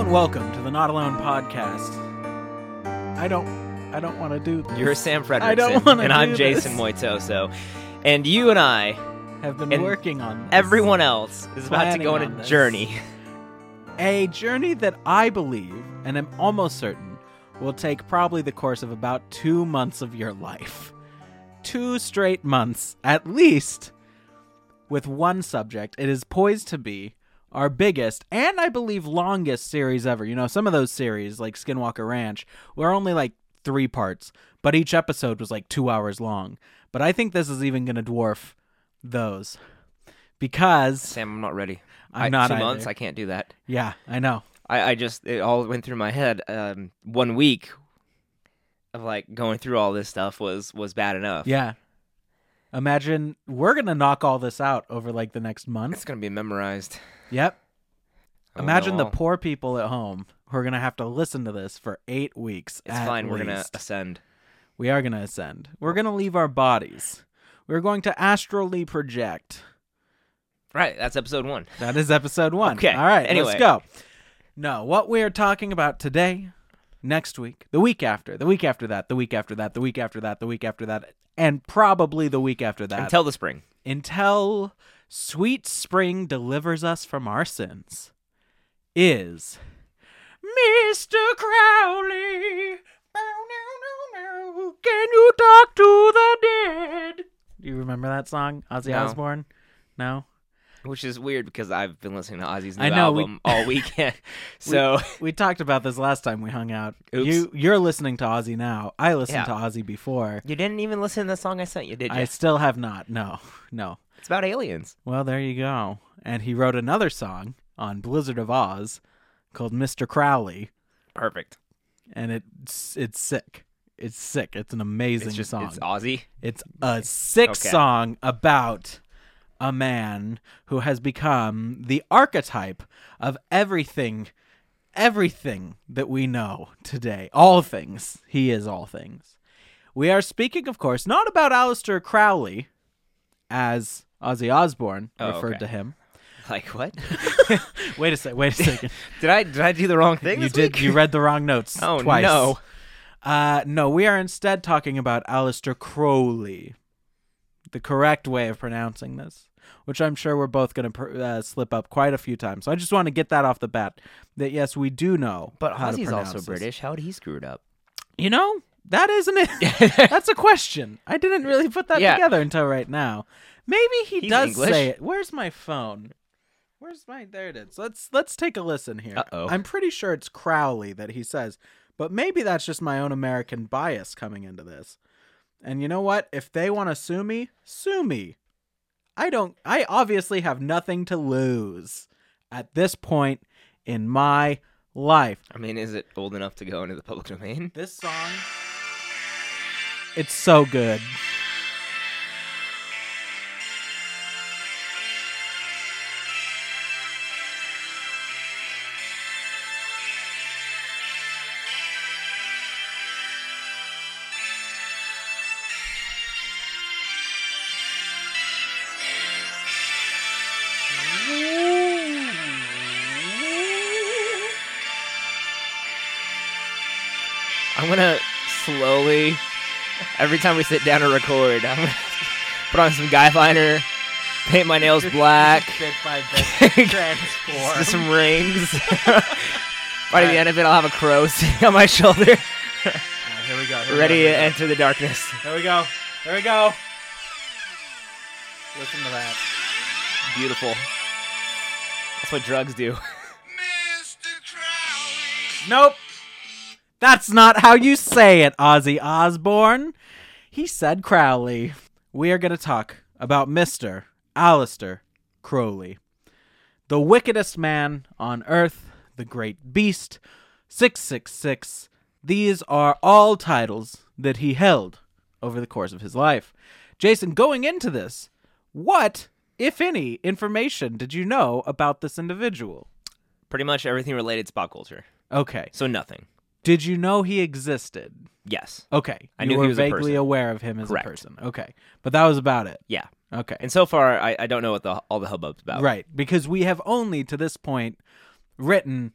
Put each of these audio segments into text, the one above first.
and welcome to the Not Alone podcast. I don't want to do this. You're Sam Fredrickson, I don't want to and I'm do Jason this. Moitoso. And you and I, Have been and working on this. everyone else, is about to Planning go on on a this. journey. A journey that I believe, and am almost certain, will take probably the course of about 2 months of your life. 2 straight months, at least, with one subject. It is poised to be our biggest, and I believe longest series ever. You know, some of those series, like Skinwalker Ranch, were only like 3 parts, but each episode was like 2 hours long. But I think this is even going to dwarf those. Because... Sam, I'm not ready. I'm not 2 either. months, I can't do that. Yeah, I know. It all went through my head. 1 week of like going through all this stuff was bad enough. Yeah. Imagine we're going to knock all this out over like the next month. It's going to be memorized. Yep. I Imagine know the all. poor people at home who are going to have to listen to this for 8 weeks. It's at fine, we're going to least. ascend. We are going to ascend. We're going to leave our bodies. We're going to astrally project. Right, that's episode 1. That is episode 1. Okay, All right, anyway. let's go. No, what we are talking about today, next week, the week after, the week after that, the week after that, the week after that, the week after that, and probably the week after that. Until the spring. Until sweet spring delivers us from our sins, is Mr. Crowley. Can you talk to the dead? Do you remember that song, Ozzy No. Osbourne? No? Which is weird because I've been listening to Ozzy's new I know, album all weekend. So We talked about this last time we hung out. Oops. You're listening to Ozzy now. I listened Yeah. to Ozzy before. you didn't even listen to the song I sent you, did you? I still have not. No. It's about aliens. Well, there you go. And he wrote another song on Blizzard of Oz called Mr. Crowley, Perfect. and it's sick. It's sick. It's an amazing song. It's Ozzy. It's a sick Okay. song about a man who has become the archetype of everything that we know today. All things. He is all things. We are speaking, of course, not about Aleister Crowley, as Ozzy Osbourne Oh, referred okay. to him. Like what? Wait a second. Did I do the wrong thing? You this did. week? You read the wrong notes Oh twice. no. No, we are instead talking about Aleister Crowley, the correct way of pronouncing this, which I'm sure we're both going to slip up quite a few times. So I just want to get that off the bat, that yes, we do know But how to Ozzy's pronounce also this. British. How did he screw it up? You know, that isn't it. That's a question. I didn't really put that Yeah. together until right now. Maybe he He's does English. say it. Where's my phone? There it is. Let's take a listen here. Uh-oh. I'm pretty sure it's Crowley that he says, but maybe that's just my own American bias coming into this. And you know what? If they want to sue me, sue me. I obviously have nothing to lose at this point in my life. I mean, is it old enough to go into the public domain? This song, it's so good. I'm gonna slowly, every time we sit down to record, I'm gonna put on some guy liner, paint my nails black, Bit by bit transform. just some rings. By the end of it, I'll have a crow sitting on my shoulder, Here we go. ready to enter the darkness. Here we go. Here we go. Listen to that. Beautiful. That's what drugs do. Nope. That's not how you say it, Ozzy Osbourne. He said Crowley. We are going to talk about Mr. Aleister Crowley, the wickedest man on earth, the great beast, 666. These are all titles that he held over the course of his life. Jason, going into this, what, if any, information did you know about this individual? Pretty much everything related to pop culture. Okay. So nothing. Did you know he existed? Yes. Okay. I You knew he were was a vaguely person. aware of him as Correct. a person. Okay. But that was about it. Yeah. Okay. And so far, I don't know what all the hubbub's about. Right. Because we have only, to this point, written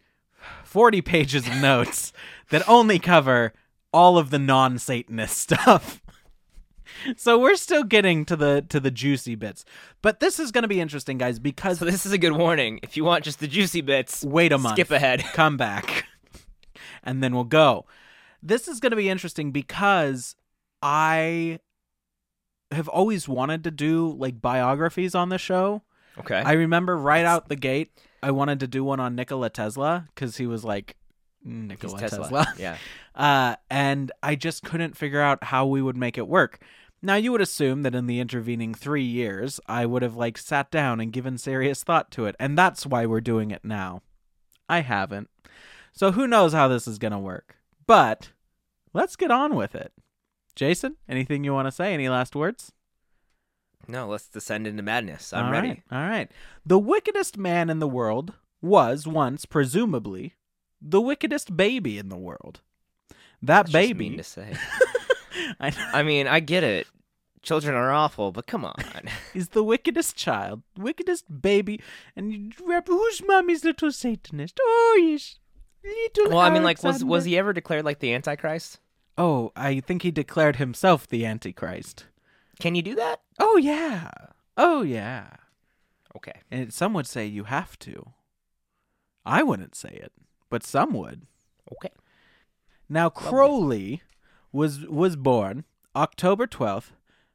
40 pages of notes that only cover all of the non-Satanist stuff. So we're still getting to the juicy bits. But this is going to be interesting, guys, because... So this is a good warning. If you want just the juicy bits, wait a month. Skip ahead. Come back. And then we'll go. This is going to be interesting because I have always wanted to do, like, biographies on the show. Okay. I remember out the gate, I wanted to do one on Nikola Tesla because he was like Nikola Tesla. Yeah. And I just couldn't figure out how we would make it work. Now, you would assume that in the intervening 3 years, I would have like sat down and given serious thought to it. And that's why we're doing it now. I haven't. So who knows how this is going to work. But let's get on with it. Jason, anything you want to say? Any last words? No, let's descend into madness. I'm All ready. right, all right. The wickedest man in the world was once, presumably, the wickedest baby in the world. That That's baby... just mean to say. I I mean, I get it. Children are awful, but come on. is the wickedest child, wickedest baby, and you rap, who's mommy's little Satanist? Oh, yes, little Well, I mean, like, Alexander. was he ever declared like the Antichrist? Oh, I think he declared himself the Antichrist. Can you do that? Oh, yeah. Oh, yeah. Okay. And some would say you have to. I wouldn't say it, but some would. Okay. Now, Crowley was born October 12th,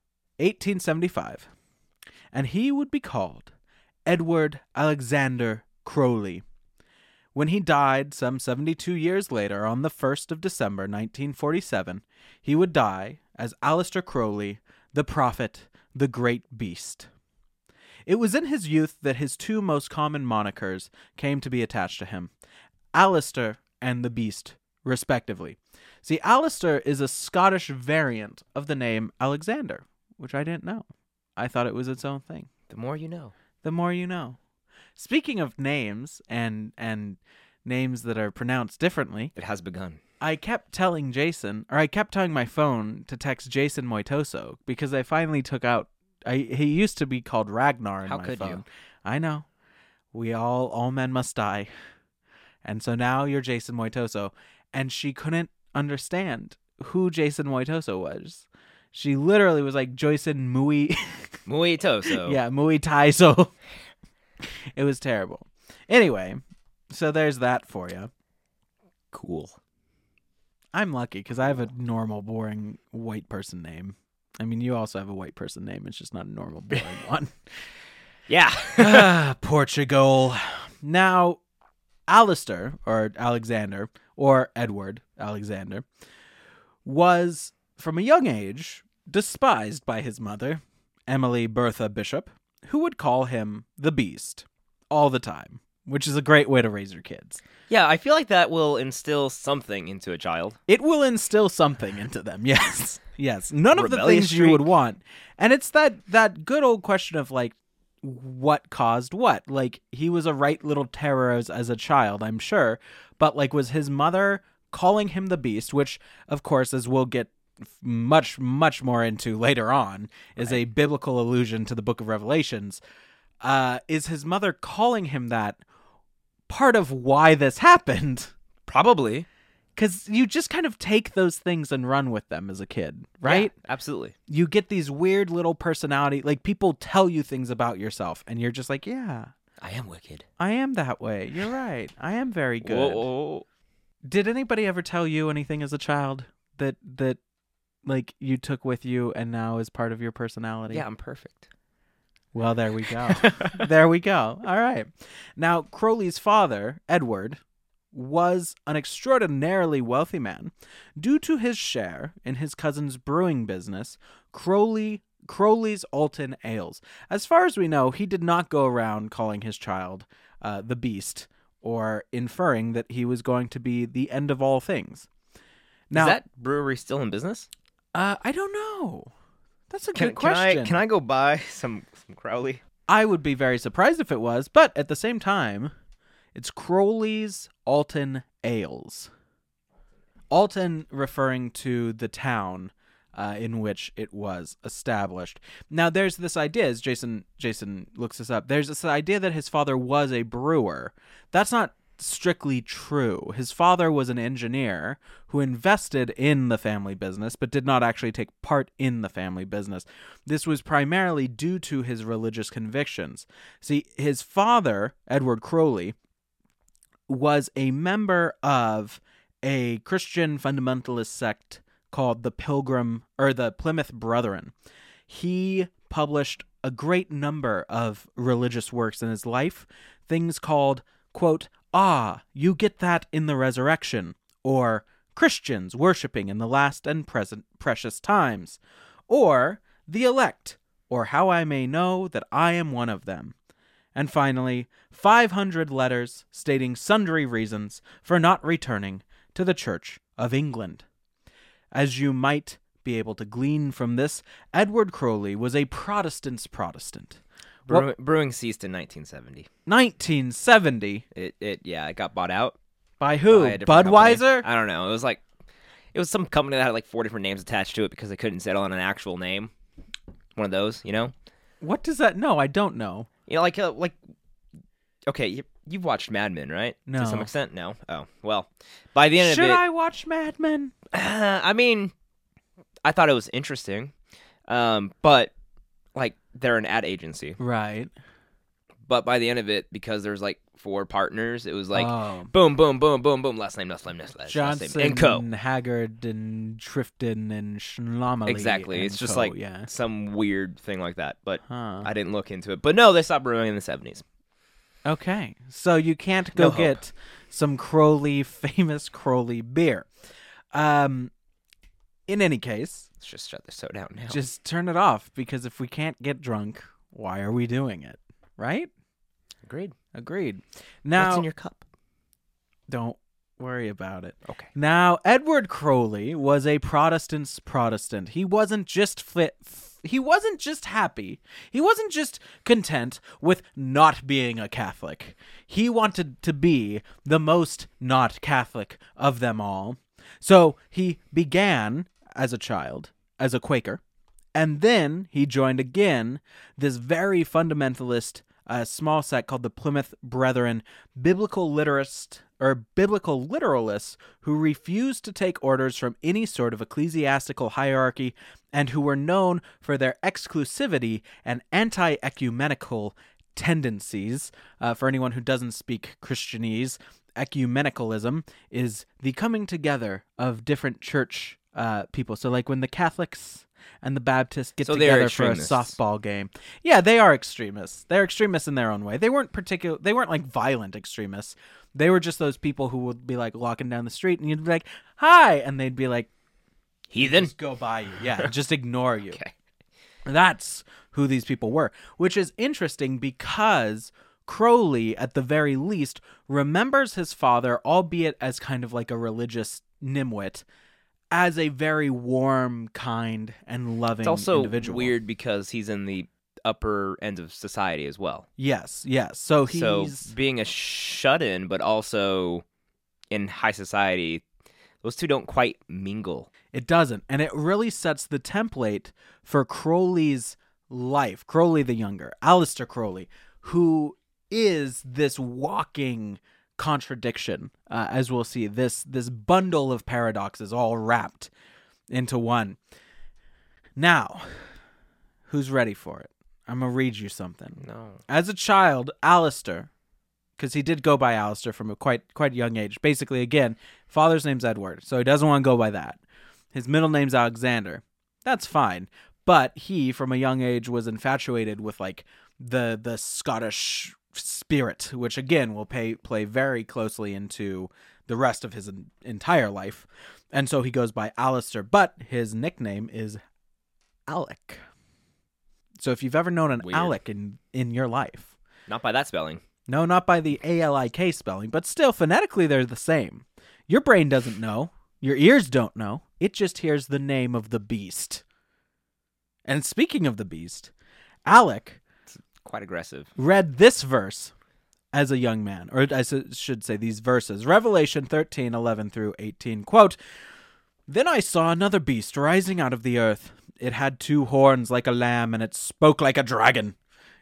1875, and he would be called Edward Alexander Crowley. When he died some 72 years later, on the 1st of December, 1947, he would die as Aleister Crowley, the Prophet, the Great Beast. It was in his youth that his two most common monikers came to be attached to him, Aleister and the Beast, respectively. See, Aleister is a Scottish variant of the name Alexander, which I didn't know. I thought it was its own thing. The more you know. The more you know. Speaking of names and names that are pronounced differently, It has begun. I kept telling my phone to text Jason Moitoso because I finally took out. He used to be called Ragnar in How my could phone. you? I know. We all men must die, and so now you're Jason Moitoso, and she couldn't understand who Jason Moitoso was. She literally was like Jason Mui. Muy toso. Yeah, Mui Taiso. It was terrible. Anyway, so there's that for you. Cool. I'm lucky because I have a normal, boring white person name. I mean, you also have a white person name. It's just not a normal, boring one. Yeah. Portugal. Now, Aleister, or Alexander, or Edward Alexander, was, from a young age, despised by his mother, Emily Bertha Bishop, who would call him the Beast all the time, which is a great way to raise your kids. Yeah, I feel like that will instill something into a child. It will instill something into them, yes. Yes. None of the Rebellious things you streak. would want. And it's that good old question of, like, what caused what? Like, he was a right little terror as a child, I'm sure. But, like, was his mother calling him the Beast, which, of course, as we'll get much, much more into later on, is a biblical allusion to the Book of Revelations. Is his mother calling him that part of why this happened? Probably. Because you just kind of take those things and run with them as a kid, right? Yeah, absolutely. You get these weird little personality, like people tell you things about yourself, and you're just like, yeah, I am wicked. I am that way. You're right. I am very good. Whoa. Did anybody ever tell you anything as a child that like you took with you and now is part of your personality? Yeah, I'm perfect. Well, there we go. There we go. All right. Now, Crowley's father, Edward, was an extraordinarily wealthy man. Due to his share in his cousin's brewing business, Crowley's Alton Ales. As far as we know, he did not go around calling his child the Beast or inferring that he was going to be the end of all things. Now, Is that brewery still in business? I don't know. That's a good question. Can I go buy some Crowley? I would be very surprised if it was, but at the same time, it's Crowley's Alton Ales. Alton referring to the town in which it was established. Now, there's this idea, as Jason looks this up, there's this idea that his father was a brewer. That's not strictly true. His father was an engineer who invested in the family business, but did not actually take part in the family business. This was primarily due to his religious convictions. See, his father, Edward Crowley, was a member of a Christian fundamentalist sect called the Plymouth Brethren. He published a great number of religious works in his life, things called, quote, "Ah, you get that in the resurrection," or "Christians worshiping in the last and present precious times," or "The elect," or "How I may know that I am one of them." And finally, 500 letters stating sundry reasons for not returning to the Church of England. As you might be able to glean from this, Edward Crowley was a Protestant's Protestant. Brewing ceased in 1970. 1970? It got bought out. By who? By a different Budweiser? company. I don't know. It was some company that had like 4 different names attached to it because they couldn't settle on an actual name. One of those, you know? What does that? No, I don't know. You know, okay, you've watched Mad Men, right? No. To some extent, no. Oh, well, by the end of it, should I watch Mad Men? I mean, I thought it was interesting, but like they're an ad agency, Right. but by the end of it, because there's like 4 partners, it was like Oh. boom, boom, boom, boom, boom, last name, Johnson and Co. Haggard and Trifton and Schlomely. Exactly, and it's just Co, like yeah. some weird thing like that. But Huh. I didn't look into it. But no, they stopped brewing in the 70s. Okay, so you can't go No hope. get some famous Crowley beer. In any case, Let's just shut the show down now. just turn it off, because if we can't get drunk, why are we doing it? Right? Agreed. Agreed. Now, What's in your cup? don't worry about it. Okay. Now, Edward Crowley was a Protestant's Protestant. He wasn't just he wasn't just happy. He wasn't just content with not being a Catholic. He wanted to be the most not Catholic of them all. So he began as a child as a Quaker, and then he joined again this very fundamentalist small sect called the Plymouth Brethren, biblical literalists who refused to take orders from any sort of ecclesiastical hierarchy and who were known for their exclusivity and anti-ecumenical tendencies. For anyone who doesn't speak Christianese, ecumenicalism is the coming together of different church people. So like when the Catholics and the Baptists get So they are together for a extremists. softball game. Yeah, they are extremists. They're extremists in their own way. They weren't like violent extremists. They were just those people who would be like walking down the street and you'd be like, "Hi," and they'd be like, Heathen. just go by you. Yeah, just ignore you. Okay. That's who these people were, which is interesting because Crowley, at the very least, remembers his father, albeit as kind of like a religious nimwit, as a very warm, kind, and loving It's also individual. weird because he's in the upper end of society as well. Yes. So So he's being a shut-in, but also in high society, those two don't quite mingle. It doesn't, and it really sets the template for Crowley's life. Crowley the Younger, Aleister Crowley, who is this walking contradiction, as we'll see, this bundle of paradoxes all wrapped into one. Now, who's ready for it? I'm going to read you something. No. As a child, Aleister, because he did go by Aleister from a quite young age. Basically, again, father's name's Edward, so he doesn't want to go by that. His middle name's Alexander. That's fine. But he, from a young age, was infatuated with like the Scottish spirit, which again will play very closely into the rest of his entire life. And so he goes by Aleister, but his nickname is Alec. So if you've ever known an Weird. Alec in your life, Not by that spelling. no, not by the ALIK spelling, but still phonetically they're the same. Your brain doesn't know. Your ears don't know. It just hears the name of the beast. And speaking of the beast, Alec Quite aggressive. read this verse as a young man, or I should say these verses. Revelation 13:11 through 18, quote, "Then I saw another beast rising out of the earth. It had 2 horns like a lamb, and it spoke like a dragon.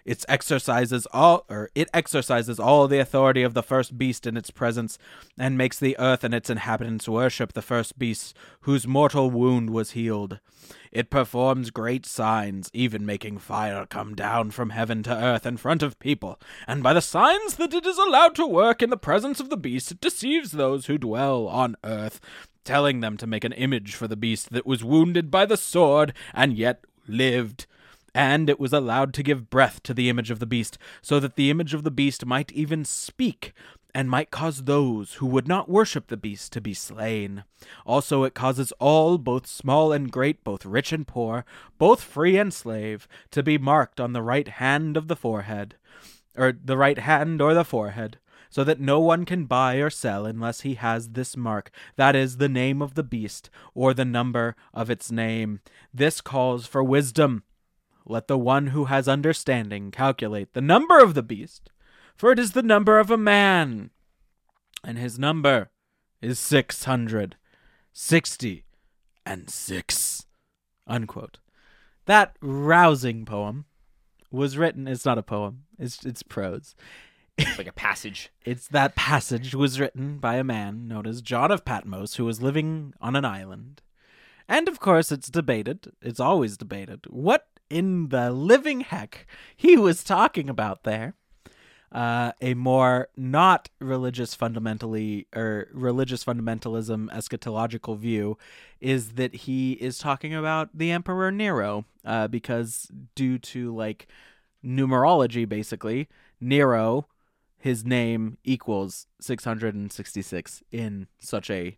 It exercises all the authority of the first beast in its presence, and makes the earth and its inhabitants worship the first beast whose mortal wound was healed. It performs great signs, even making fire come down from heaven to earth in front of people, and by the signs that it is allowed to work in the presence of the beast, it deceives those who dwell on earth, telling them to make an image for the beast that was wounded by the sword and yet lived. And it was allowed to give breath to the image of the beast, so that the image of the beast might even speak, and might cause those who would not worship the beast to be slain. Also it causes all, both small and great, both rich and poor, both free and slave, to be marked on the right hand of the forehead, or the right hand or the forehead, so that no one can buy or sell unless he has this mark, that is, the name of the beast, or the number of its name. This calls for wisdom. Let the one who has understanding calculate the number of the beast, for it is the number of a man, and his number is 666. Unquote. That rousing poem was written. It's not a poem. It's prose. It's like a passage. That passage was written by a man known as John of Patmos, who was living on an island. And of course, it's debated. It's always debated. What in the living heck he was talking about there? A more not religious fundamentalism eschatological view is that he is talking about the Emperor Nero, because due to like numerology, basically, Nero, his name equals 666 in such a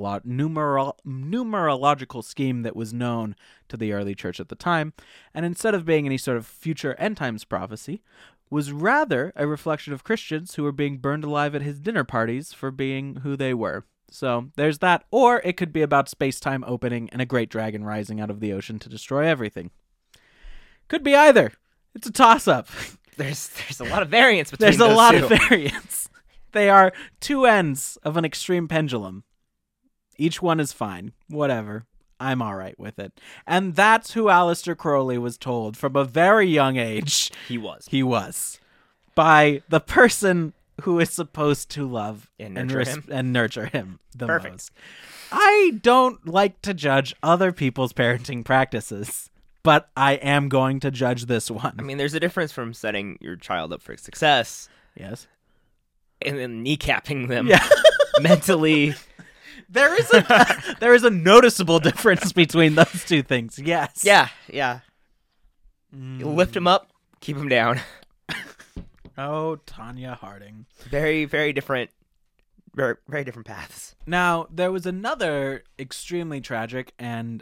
numerological scheme that was known to the early church at the time, and instead of being any sort of future end times prophecy, was rather a reflection of Christians who were being burned alive at his dinner parties for being who they were. So there's that, or it could be about space-time opening and a great dragon rising out of the ocean to destroy everything. Could be either. It's a toss-up. There's a lot of variance between There's a those lot two. of variance. They are two ends of an extreme pendulum. Each one is fine. Whatever. I'm all right with it. And that's who Aleister Crowley was told from a very young age. He was. He was. By the person who is supposed to love And nurture him the Perfect. most. I don't like to judge other people's parenting practices, but I am going to judge this one. I mean, there's a difference from setting your child up for success Yes. and then kneecapping them Yeah. mentally. There is a noticeable difference between those two things. Yes. Yeah. You lift them up, keep them down. Oh, Tanya Harding. Very, very different. Very, very different paths. Now, there was another extremely tragic and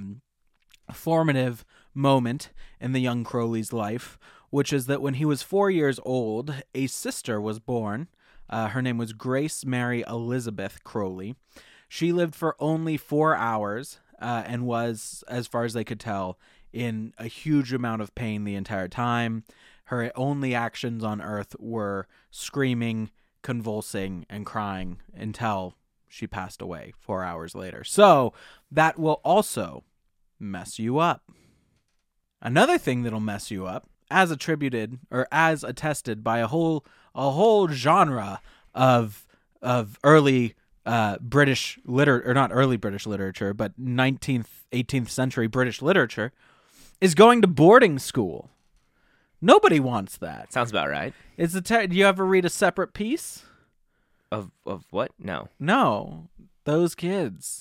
formative moment in the young Crowley's life, which is that when he was 4 years old, a sister was born. Her name was Grace Mary Elizabeth Crowley. She lived for only 4 hours and was, as far as they could tell, in a huge amount of pain the entire time. Her only actions on Earth were screaming, convulsing, and crying until she passed away 4 hours later. So that will also mess you up. Another thing that'll mess you up, as attributed or as attested by a whole genre of early British literature, or not early British literature, but 19th, 18th century British literature, is going to boarding school. Nobody wants that. Sounds about right. Do you ever read A Separate Peace? Of what? No. No, those kids.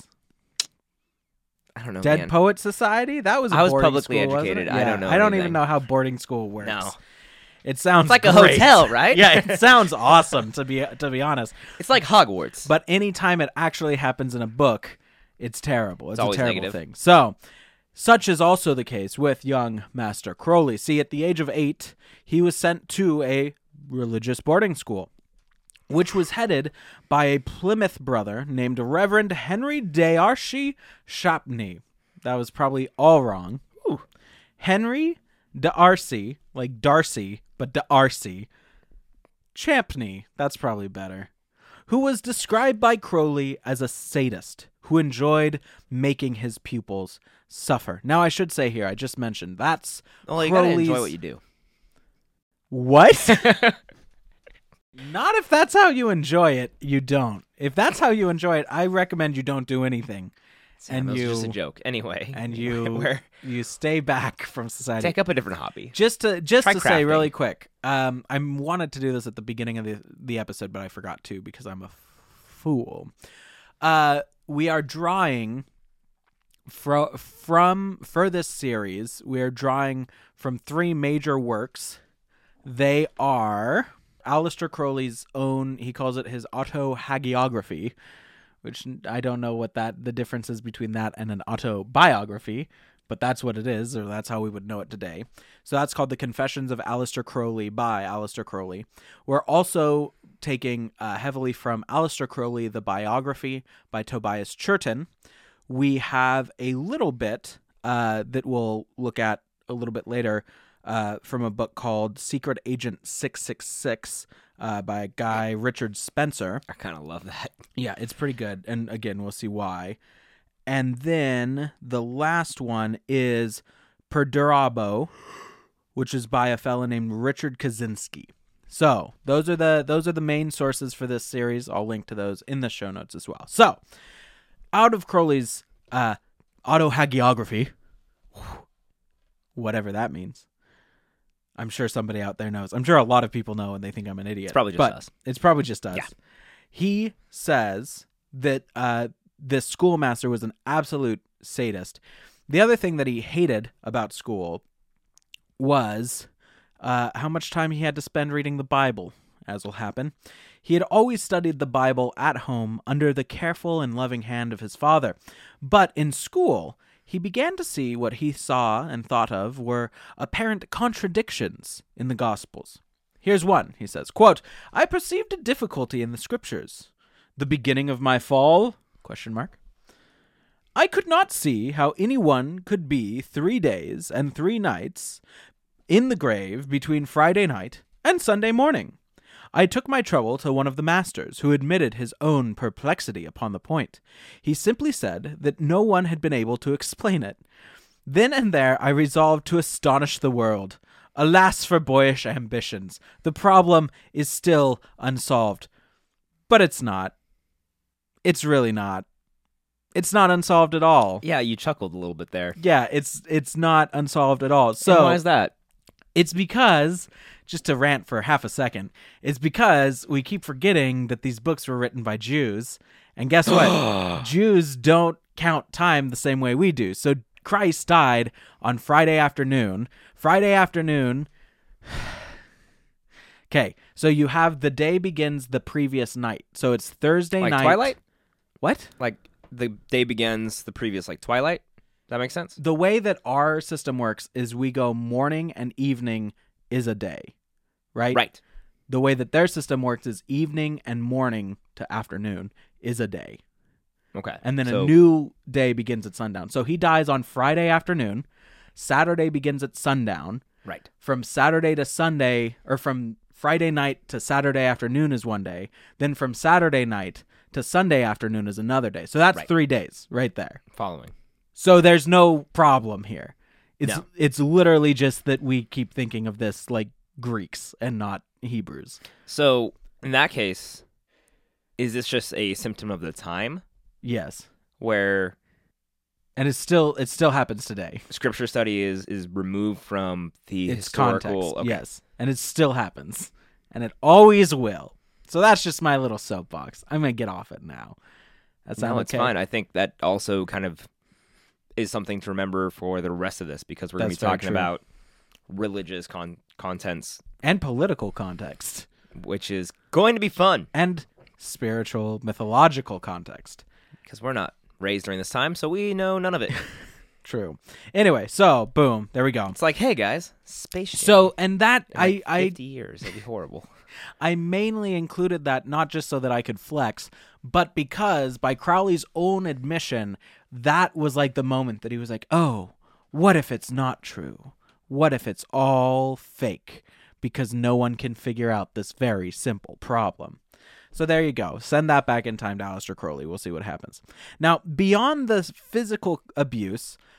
I don't know. Dead man. Poet Society? That was a I was boarding publicly school, wasn't educated. it? I Yeah, don't know I don't even anything. know how boarding school works. No. It sounds It's like a great. hotel, right? Yeah, it sounds awesome to be honest. It's like Hogwarts. But anytime it actually happens in a book, it's terrible. It's a always terrible negative. thing. So, such is also the case with young Master Crowley. See, at the age of 8, he was sent to a religious boarding school, which was headed by a Plymouth brother named Reverend Henry D'Arcy Champney. That was probably all wrong. Ooh. Henry D'Arcy, like Darcy, but D'Arcy Champney, that's probably better, who was described by Crowley as a sadist who enjoyed making his pupils suffer. Now, I should say here, I just mentioned, that's Well, you gotta Crowley's... enjoy what you do. What? Not if that's how you enjoy it. You don't. If that's how you enjoy it, I recommend you don't do anything. Sam, that was just a joke. Anyway. And you stay back from society. Take up a different hobby. Just to crafting. say really quick, I wanted to do this at the beginning of the episode, but I forgot to because I'm a fool. We are drawing for this series. We are drawing from 3 major works. They are Aleister Crowley's own. He calls it his autohagiography, which I don't know what the difference is between that and an autobiography, but that's what it is, or that's how we would know it today. So that's called The Confessions of Aleister Crowley by Aleister Crowley. We're also taking heavily from Aleister Crowley, the biography by Tobias Churton. We have a little bit that we'll look at a little bit later from a book called Secret Agent 666 by a guy, Richard Spencer. I kind of love that. Yeah, it's pretty good. And again, we'll see why. And then the last one is Perdurabo, which is by a fellow named Richard Kaczynski. So those are the main sources for this series. I'll link to those in the show notes as well. So out of Crowley's autohagiography, whatever that means. I'm sure somebody out there knows. I'm sure a lot of people know and they think I'm an idiot. It's probably just us. It's probably just us. Yeah. He says that this schoolmaster was an absolute sadist. The other thing that he hated about school was how much time he had to spend reading the Bible, as will happen. He had always studied the Bible at home under the careful and loving hand of his father. But in school, he began to see what he saw and thought of were apparent contradictions in the Gospels. Here's one, he says, quote, "I perceived a difficulty in the Scriptures. The beginning of my fall? ? I could not see how anyone could be 3 days and 3 nights in the grave between Friday night and Sunday morning. I took my trouble to one of the masters, who admitted his own perplexity upon the point. He simply said that no one had been able to explain it. Then and there I resolved to astonish the world. Alas for boyish ambitions! The problem is still unsolved." But it's not. It's really not. It's not unsolved at all. Yeah, you chuckled a little bit there. Yeah, it's not unsolved at all. So and why is that? It's because, just to rant for half a second, it's because we keep forgetting that these books were written by Jews. And guess what? Jews don't count time the same way we do. So Christ died on Friday afternoon. Okay, so you have the day begins the previous night. So it's Thursday night. Like twilight? What? Like the day begins the previous, like twilight? Does that make sense? The way that our system works is we go morning and evening is a day, right? Right. The way that their system works is evening and morning to afternoon is a day. Okay. And then a new day begins at sundown. So he dies on Friday afternoon. Saturday begins at sundown. Right. From Saturday to Sunday, or from Friday night to Saturday afternoon is one day. Then from Saturday night to Sunday afternoon is another day. So that's 3 days right there. Following. So there's no problem here. No. It's literally just that we keep thinking of this like Greeks and not Hebrews. So in that case, is this just a symptom of the time? Yes. Where and it still happens today. Scripture study is removed from the its historical context. Okay. Yes. And it still happens. And it always will. So that's just my little soapbox. I'm gonna get off it now. That's no, it's fine. I think that also kind of is something to remember for the rest of this, because we're going to be talking about religious contents. And political context. Which is going to be fun. And spiritual, mythological context. Because we're not raised during this time, so we know none of it. True. Anyway, so, boom, there we go. It's like, hey, guys, space jam. So, and that, in 50 years, it'd be horrible. I mainly included that not just so that I could flex, but because, by Crowley's own admission, that was like the moment that he was like, oh, what if it's not true? What if it's all fake? Because no one can figure out this very simple problem. So there you go. Send that back in time to Aleister Crowley. We'll see what happens. Now, beyond the physical abuse,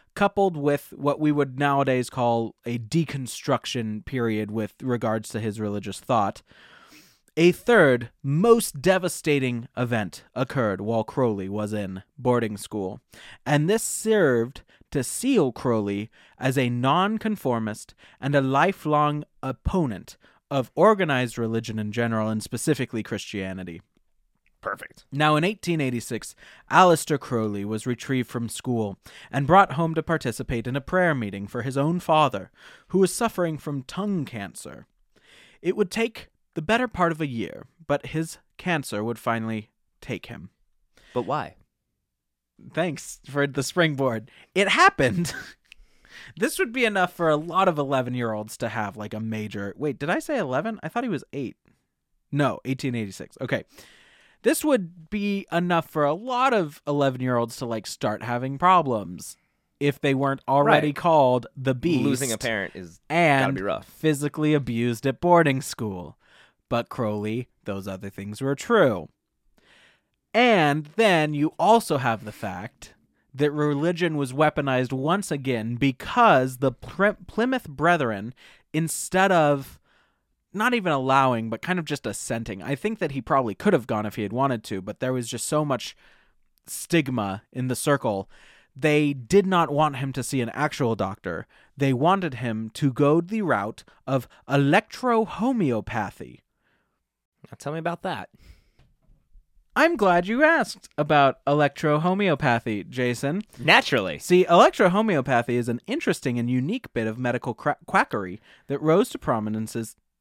coupled with what we would nowadays call a deconstruction period with regards to his religious thought, a third, most devastating event occurred while Crowley was in boarding school, and this served to seal Crowley as a nonconformist and a lifelong opponent of organized religion in general, and specifically Christianity. Perfect. Now, in 1886, Aleister Crowley was retrieved from school and brought home to participate in a prayer meeting for his own father, who was suffering from tongue cancer. It would take the better part of a year, but his cancer would finally take him. But why? Thanks for the springboard. It happened. This would be enough for a lot of 11-year-olds to have like a major... Wait, did I say 11? I thought he was 8. No, 1886. Okay. This would be enough for a lot of 11-year-olds to like start having problems if they weren't already Right. called the Beast. Losing a parent is and gotta be rough. physically abused at boarding school. But Crowley, those other things were true. And then you also have the fact that religion was weaponized once again because the Plymouth Brethren, instead of not even allowing, but kind of just assenting. I think that he probably could have gone if he had wanted to, but there was just so much stigma in the circle. They did not want him to see an actual doctor. They wanted him to go the route of electrohomeopathy. Now tell me about that. I'm glad you asked about electrohomeopathy, Jason. Naturally. See, electrohomeopathy is an interesting and unique bit of medical quackery that rose to prominence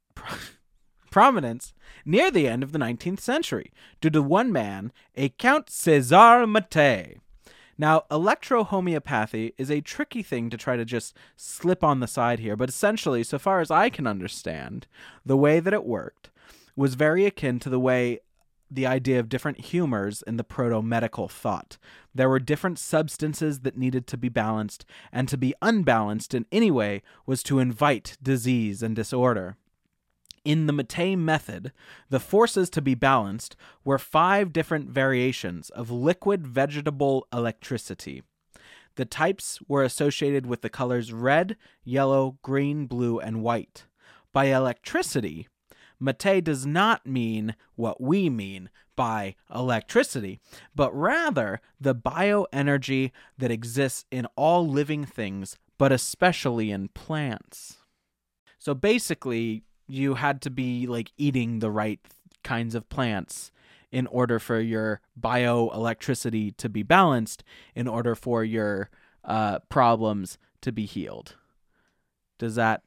near the end of the 19th century due to one man, a Count César Mattei. Now, electrohomeopathy is a tricky thing to try to just slip on the side here, but essentially, so far as I can understand, the way that it worked was very akin to the idea of different humors in the proto-medical thought. There were different substances that needed to be balanced, and to be unbalanced in any way was to invite disease and disorder. In the Mattei method, the forces to be balanced were 5 different variations of liquid vegetable electricity. The types were associated with the colors red, yellow, green, blue, and white. By electricity, Mattei does not mean what we mean by electricity, but rather the bioenergy that exists in all living things, but especially in plants. So basically, you had to be like eating the right kinds of plants in order for your bioelectricity to be balanced, in order for your problems to be healed. Does that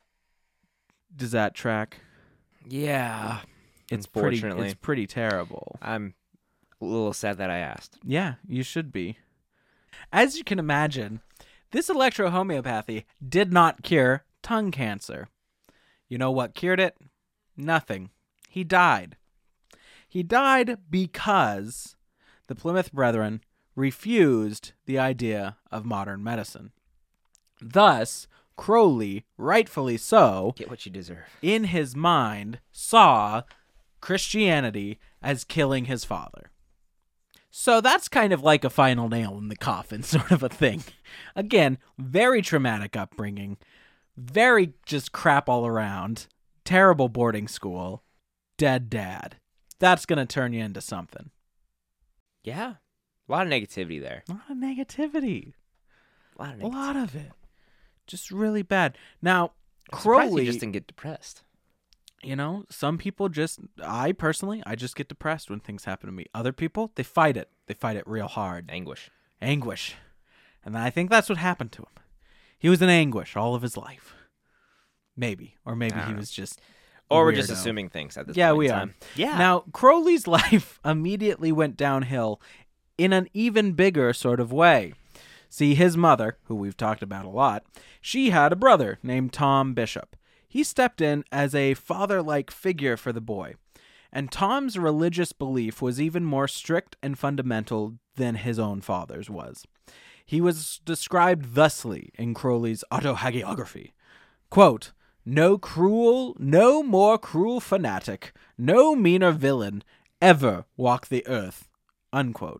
track? Yeah. It's Unfortunately. pretty terrible. I'm a little sad that I asked. Yeah, you should be. As you can imagine, this electrohomeopathy did not cure tongue cancer. You know what cured it? Nothing. He died. He died because the Plymouth Brethren refused the idea of modern medicine. Thus, Crowley, rightfully so, Get what you deserve. in his mind, saw Christianity as killing his father. So that's kind of like a final nail in the coffin sort of a thing. Again, very traumatic upbringing, very just crap all around, terrible boarding school, dead dad. That's going to turn you into something. Yeah. A lot of negativity there. A lot of negativity. A lot of A negativity. lot of it. Just really bad. Now, I'm surprised Crowley, you just didn't get depressed. you know, some people I personally just get depressed when things happen to me. Other people, they fight it. They fight it real hard. Anguish. Anguish. And I think that's what happened to him. He was in anguish all of his life. Maybe. Or maybe I he don't know. was just Or we're just weirdo. assuming things at this Yeah, point we in are. time. Yeah. Now, Crowley's life immediately went downhill in an even bigger sort of way. See, his mother, who we've talked about a lot, she had a brother named Tom Bishop. He stepped in as a father-like figure for the boy. And Tom's religious belief was even more strict and fundamental than his own father's was. He was described thusly in Crowley's autohagiography. Quote, no more cruel fanatic, no meaner villain ever walk the earth, unquote.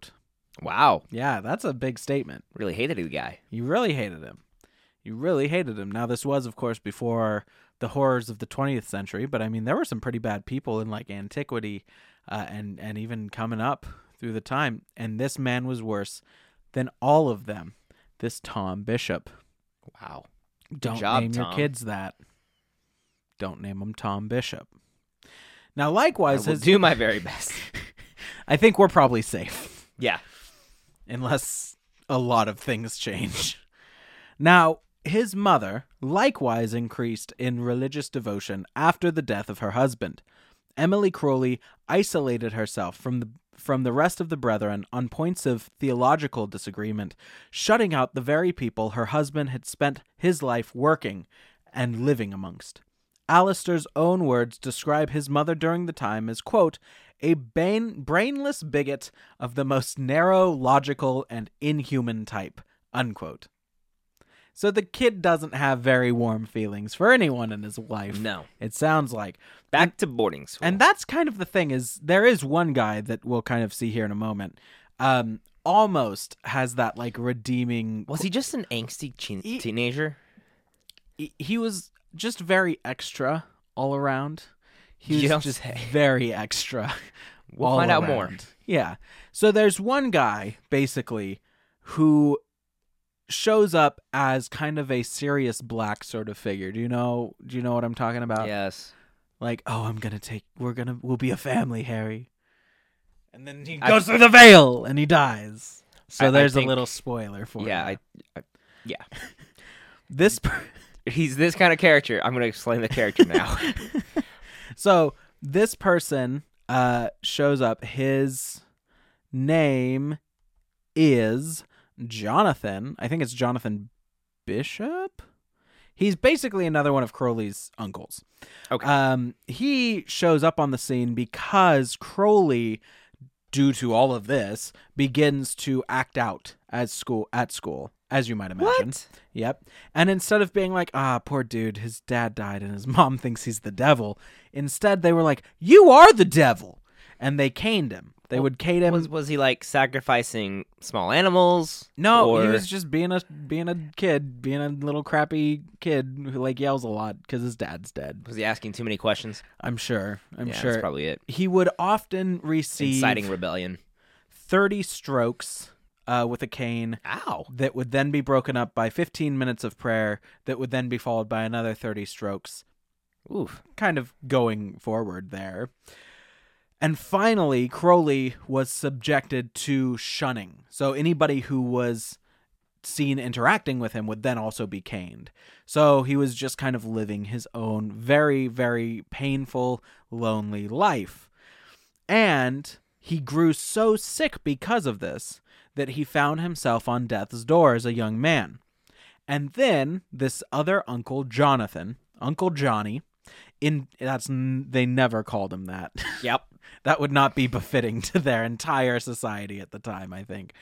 Wow. Yeah, that's a big statement. Really hated the guy. You really hated him. You really hated him. Now, this was, of course, before the horrors of the 20th century, but I mean, there were some pretty bad people in like antiquity and even coming up through the time. And this man was worse than all of them. This Tom Bishop. Wow. Don't job, name your Tom. kids that. Don't name him Tom Bishop. Now, likewise, I will do my very best. I think we're probably safe, Yeah. unless a lot of things change. Now, his mother likewise increased in religious devotion after the death of her husband. Emily Crowley isolated herself from the rest of the brethren on points of theological disagreement, shutting out the very people her husband had spent his life working and living amongst. Alistair's own words describe his mother during the time as, quote, a brainless bigot of the most narrow, logical, and inhuman type, unquote. So the kid doesn't have very warm feelings for anyone in his life. No. It sounds like. Back to boarding school. And that's kind of the thing, is there is one guy that we'll kind of see here in a moment, almost has that like redeeming. Was he just an angsty teenager? He was just very extra all around. He was You don't just say. very extra. We'll all find out around. more. Yeah. So there's one guy basically who shows up as kind of a Sirius Black sort of figure. Do you know what I'm talking about? Yes. Like, oh, we'll be a family, Harry. And then he goes through the veil and he dies. So I there's think- a little spoiler for Yeah. you. Yeah. This He's this kind of character. I'm going to explain the character now. So this person shows up. His name is Jonathan. I think it's Jonathan Bishop. He's basically another one of Crowley's uncles. Okay. He shows up on the scene because Crowley, due to all of this, begins to act out at school, as you might imagine. What? Yep. And instead of being like, poor dude, his dad died and his mom thinks he's the devil, instead they were like, you are the devil. And they caned him. They would cane him. Was he like sacrificing small animals? No, he Or- was just being a kid, being a little crappy kid who like yells a lot because his dad's dead. Was he asking too many questions? I'm sure. Yeah, sure. that's probably it. He would often receive Inciting rebellion. 30 strokes with a cane Ow. that would then be broken up by 15 minutes of prayer that would then be followed by another 30 strokes, Oof. kind of going forward there. And finally, Crowley was subjected to shunning. So anybody who was seen interacting with him would then also be caned. So he was just kind of living his own very, very painful, lonely life. And he grew so sick because of this that he found himself on death's door as a young man. And then this other uncle, Jonathan, Uncle Johnny, they never called him that. Yep. That would not be befitting to their entire society at the time, I think.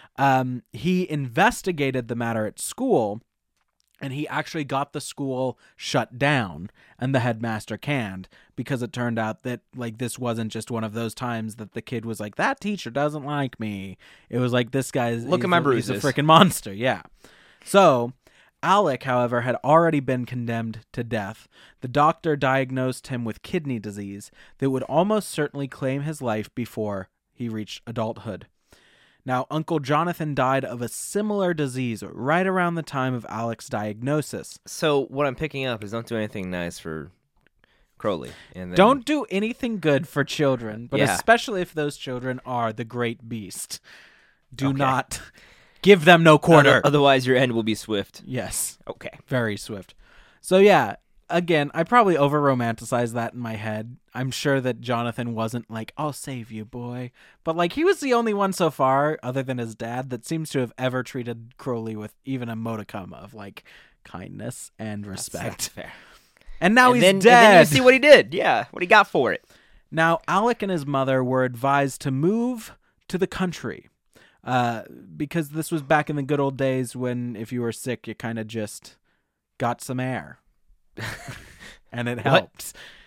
He investigated the matter at school, and he actually got the school shut down and the headmaster canned because it turned out that like this wasn't just one of those times that the kid was like, that teacher doesn't like me. It was like, this guy's Look at my He's a bruises. freaking monster. Yeah. So Alec, however, had already been condemned to death. The doctor diagnosed him with kidney disease that would almost certainly claim his life before he reached adulthood. Now, Uncle Jonathan died of a similar disease right around the time of Alec's diagnosis. So what I'm picking up is don't do anything nice for Crowley. And then, Don't do anything good for children, but Yeah. especially if those children are the great beast. Do Okay. not give them no quarter. Otherwise, your end will be swift. Yes. Okay. Very swift. So yeah, again, I probably over romanticized that in my head. I'm sure that Jonathan wasn't like, I'll save you, boy. But like, he was the only one so far, other than his dad, that seems to have ever treated Crowley with even a modicum of like kindness and respect. That's fair. And now and he's then, dead. And then you see what he did. Yeah, what he got for it. Now, Alec and his mother were advised to move to the country because this was back in the good old days when if you were sick, you kind of just got some air. And it helped.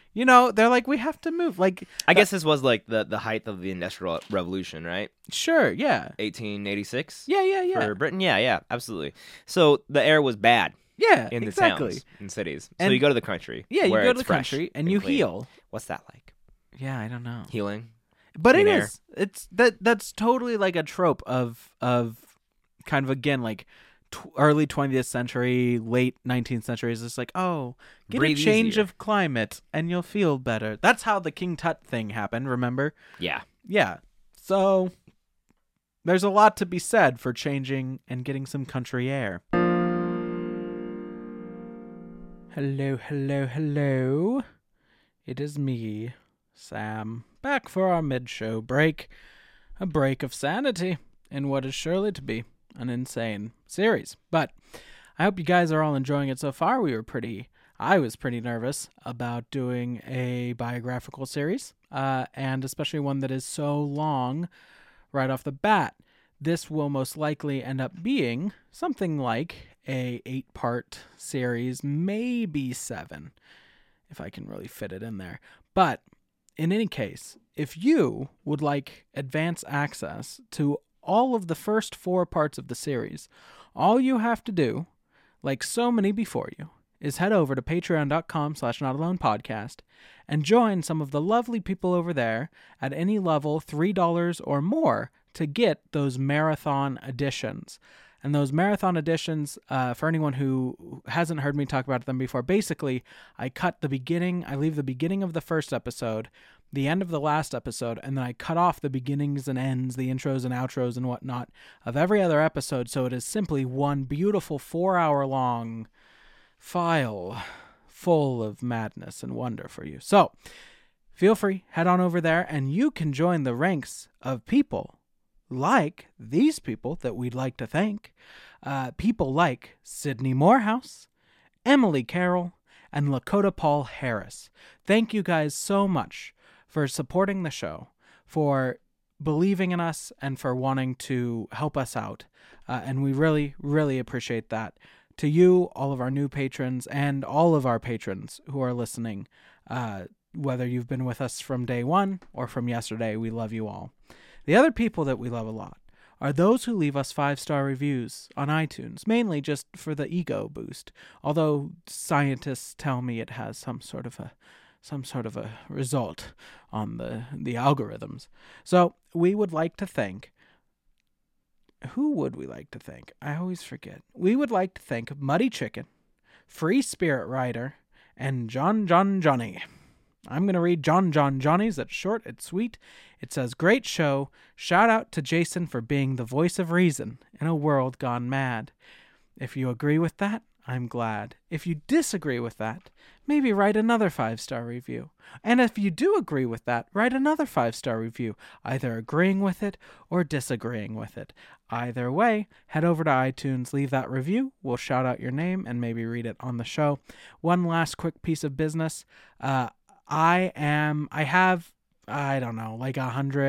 they're like, we have to move. Like, I guess this was like the height of the Industrial Revolution, right? sure, yeah. 1886. Yeah. For Britain, yeah, absolutely. So the air was bad Yeah, in the exactly. towns and cities. So And- you go to the country. Yeah, you where go it's to the fresh country and you clean. heal. What's that like? Yeah, I don't know. Healing. But it Clean air. is. It's that's totally like a trope of kind of, again, like early 20th century, late 19th century is just like, oh, get Breathe a change easier. of climate and you'll feel better. That's how the King Tut thing happened, remember? Yeah. Yeah. So there's a lot to be said for changing and getting some country air. Hello. It is me, Sam, back for our mid-show break. A break of sanity in what is surely to be an insane series. But I hope you guys are all enjoying it so far. I was pretty nervous about doing a biographical series, and especially one that is so long right off the bat. This will most likely end up being something like a 8-part series, maybe 7, if I can really fit it in there. But in any case, if you would like advance access to all of the first 4 parts of the series, all you have to do, like so many before you, is head over to patreon.com/notalonepodcast and join some of the lovely people over there at any level, $3 or more, to get those marathon editions. And those marathon editions, for anyone who hasn't heard me talk about them before, basically, I leave the beginning of the first episode, the end of the last episode, and then I cut off the beginnings and ends, the intros and outros and whatnot of every other episode, so it is simply one beautiful 4-hour-long file full of madness and wonder for you. So, feel free, head on over there, and you can join the ranks of people like these people that we'd like to thank. People like Sydney Morehouse, Emily Carroll, and Lakota Paul Harris. Thank you guys so much for supporting the show, for believing in us, and for wanting to help us out. And we really, really appreciate that. To you, all of our new patrons, and all of our patrons who are listening, whether you've been with us from day one or from yesterday, we love you all. The other people that we love a lot are those who leave us 5-star reviews on iTunes, mainly just for the ego boost, although scientists tell me it has some sort of a result on the algorithms. So we would like to thank... Who would we like to thank? I always forget. We would like to thank Muddy Chicken, Free Spirit Rider, and John Johnny. I'm going to read John Johnny's. It's short, it's sweet. It says, great show. Shout out to Jason for being the voice of reason in a world gone mad. If you agree with that, I'm glad. If you disagree with that, maybe write another 5-star review. And if you do agree with that, write another 5-star review, either agreeing with it or disagreeing with it. Either way, head over to iTunes, leave that review. We'll shout out your name and maybe read it on the show. One last quick piece of business. I have, I don't know, like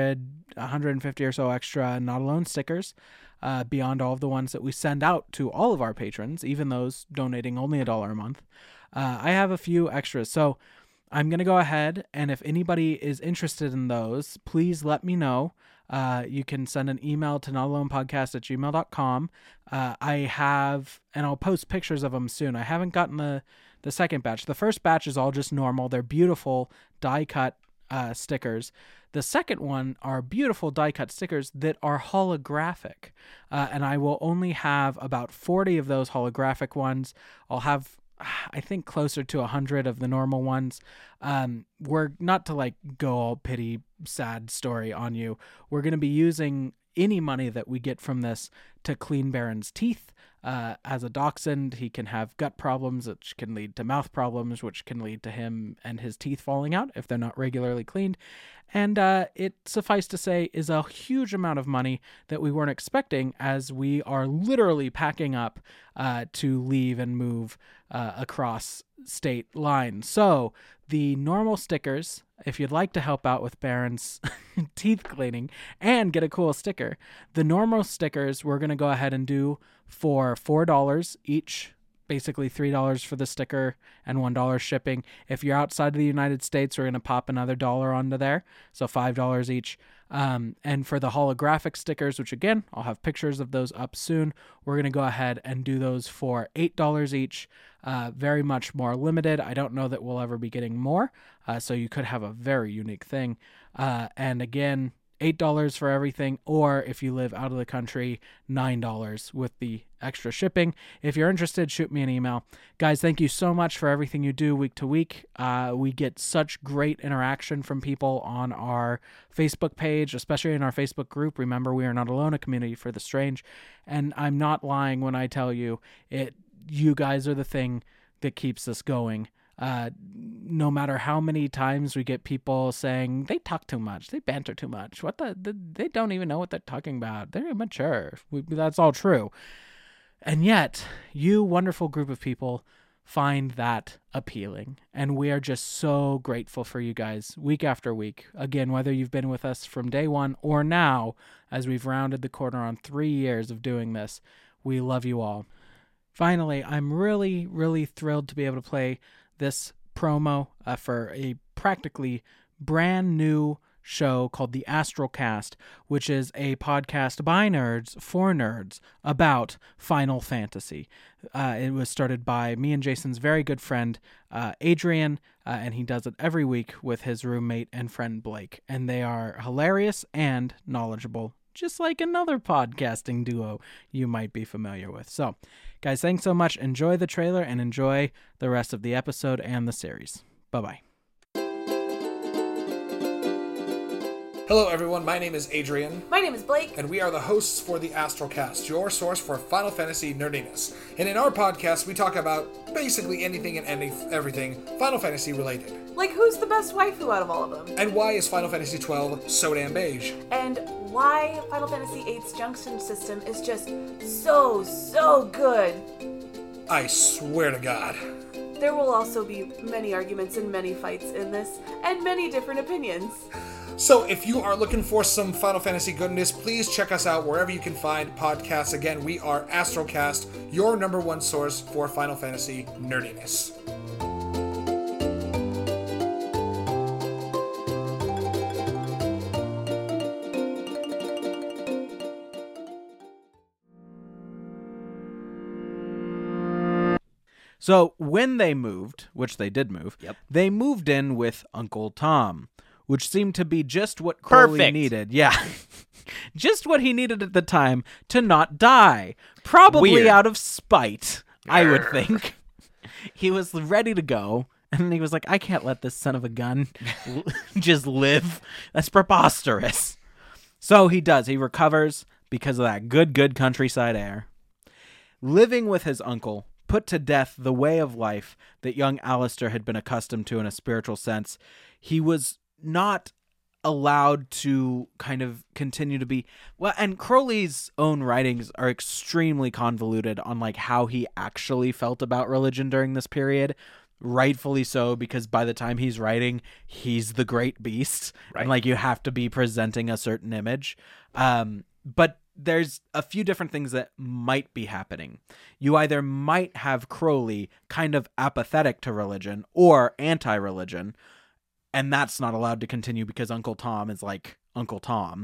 150 or so extra Not Alone stickers, beyond all of the ones that we send out to all of our patrons, even those donating only $1 a month. I have a few extras, so I'm going to go ahead, and if anybody is interested in those, please let me know. You can send an email to notalonepodcast@gmail.com. I have, and I'll post pictures of them soon. I haven't gotten the second batch. The first batch is all just normal. They're beautiful die-cut stickers. The second one are beautiful die-cut stickers that are holographic, and I will only have about 40 of those holographic ones. I'll have, I think, closer to 100 of the normal ones. We're not to like go all pity, sad story on you. We're going to be using any money that we get from this to clean Baron's teeth. As a dachshund, he can have gut problems, which can lead to mouth problems, which can lead to him and his teeth falling out if they're not regularly cleaned. And it, suffice to say, is a huge amount of money that we weren't expecting, as we are literally packing up to leave and move across state lines. So the normal stickers, if you'd like to help out with Baron's teeth cleaning and get a cool sticker, the normal stickers we're going to go ahead and do for $4 each basically $3 for the sticker and $1 shipping. If you're outside of the United States, we're going to pop another $1 onto there, so $5 each. And for the holographic stickers, which again, I'll have pictures of those up soon, we're going to go ahead and do those for $8 each. Very much more limited. I don't know that we'll ever be getting more, so you could have a very unique thing. And again, $8 for everything, or if you live out of the country, $9 with the extra shipping. If you're interested, shoot me an email. Guys, thank you so much for everything you do week to week. We get such great interaction from people on our Facebook page, especially in our Facebook group. Remember, we are not alone, a community for the strange. And I'm not lying when I tell you it. You guys are the thing that keeps us going. No matter how many times we get people saying they talk too much, they banter too much, they don't even know what they're talking about, they're immature. That's all true. And yet, you wonderful group of people find that appealing. And we are just so grateful for you guys week after week. Again, whether you've been with us from day one or now, as we've rounded the corner on 3 years of doing this, we love you all. Finally, I'm really, really thrilled to be able to play this promo for a practically brand new show called The Astralcast, which is a podcast by nerds for nerds about Final Fantasy. It was started by me and Jason's very good friend, Adrian, and he does it every week with his roommate and friend Blake. And they are hilarious and knowledgeable, just like another podcasting duo you might be familiar with. So, guys, thanks so much. Enjoy the trailer and enjoy the rest of the episode and the series. Bye-bye. Hello everyone, my name is Adrian. My name is Blake. And we are the hosts for the Astralcast, your source for Final Fantasy nerdiness. And in our podcast, we talk about basically anything and everything Final Fantasy related. Like, who's the best waifu out of all of them? And why is Final Fantasy XII so damn beige? And why Final Fantasy VIII's junction system is just so good. I swear to God. There will also be many arguments and many fights in this, and many different opinions. So if you are looking for some Final Fantasy goodness, please check us out wherever you can find podcasts. Again, we are Astralcast, your #1 source for Final Fantasy nerdiness. So when they moved, which they did move, They moved in with Uncle Tom, which seemed to be just what Crowley needed. Yeah. Just what he needed at the time to not die. Probably out of spite, I would think. He was ready to go, and he was like, I can't let this son of a gun just live. That's preposterous. So he does. He recovers because of that good countryside air. Living with his uncle put to death the way of life that young Alistair had been accustomed to in a spiritual sense. He was not allowed to kind of continue to be well, and Crowley's own writings are extremely convoluted on like how he actually felt about religion during this period, rightfully so, because by the time he's writing, he's the great beast, right? And like you have to be presenting a certain image, but there's a few different things that might be happening. You either might have Crowley kind of apathetic to religion or anti-religion, and that's not allowed to continue because Uncle Tom is like Uncle Tom.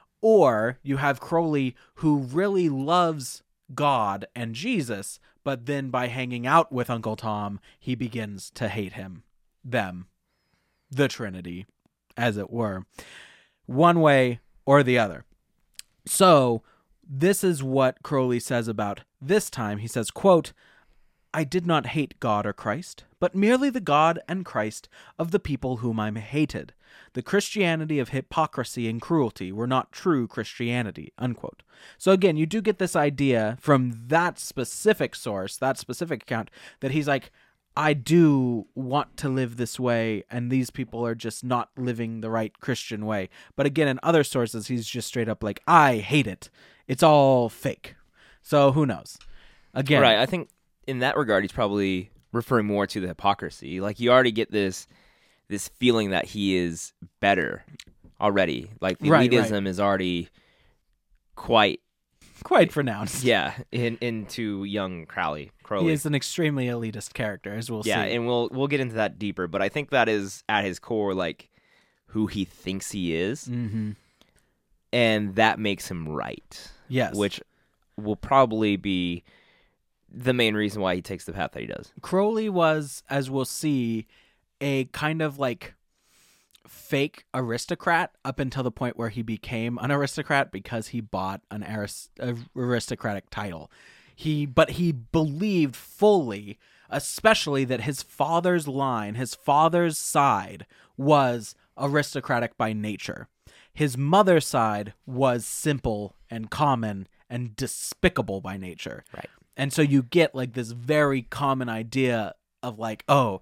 Or you have Crowley who really loves God and Jesus, but then by hanging out with Uncle Tom, he begins to hate them, the Trinity, as it were. One way or the other. So this is what Crowley says about this time. He says, quote, I did not hate God or Christ, but merely the God and Christ of the people whom I hated. The Christianity of hypocrisy and cruelty were not true Christianity, unquote. So again, you do get this idea from that specific source, that specific account, that he's like, I do want to live this way, and these people are just not living the right Christian way. But again, in other sources, he's just straight up like, I hate it. It's all fake. So who knows? Again, right, I think in that regard, he's probably referring more to the hypocrisy. Like, you already get this feeling that he is better already. Like, the elitism is already quite quite pronounced. Yeah, into young Crowley. He is an extremely elitist character, as we'll see. Yeah, and we'll get into that deeper, but I think that is at his core like who he thinks he is, and that makes him right. Yes, which will probably be the main reason why he takes the path that he does. Crowley was, as we'll see, a kind of like fake aristocrat up until the point where he became an aristocrat because he bought an aristocratic title. But he believed fully, especially that his father's line, his father's side, was aristocratic by nature. His mother's side was simple and common and despicable by nature. Right. And so you get like this very common idea of like, oh,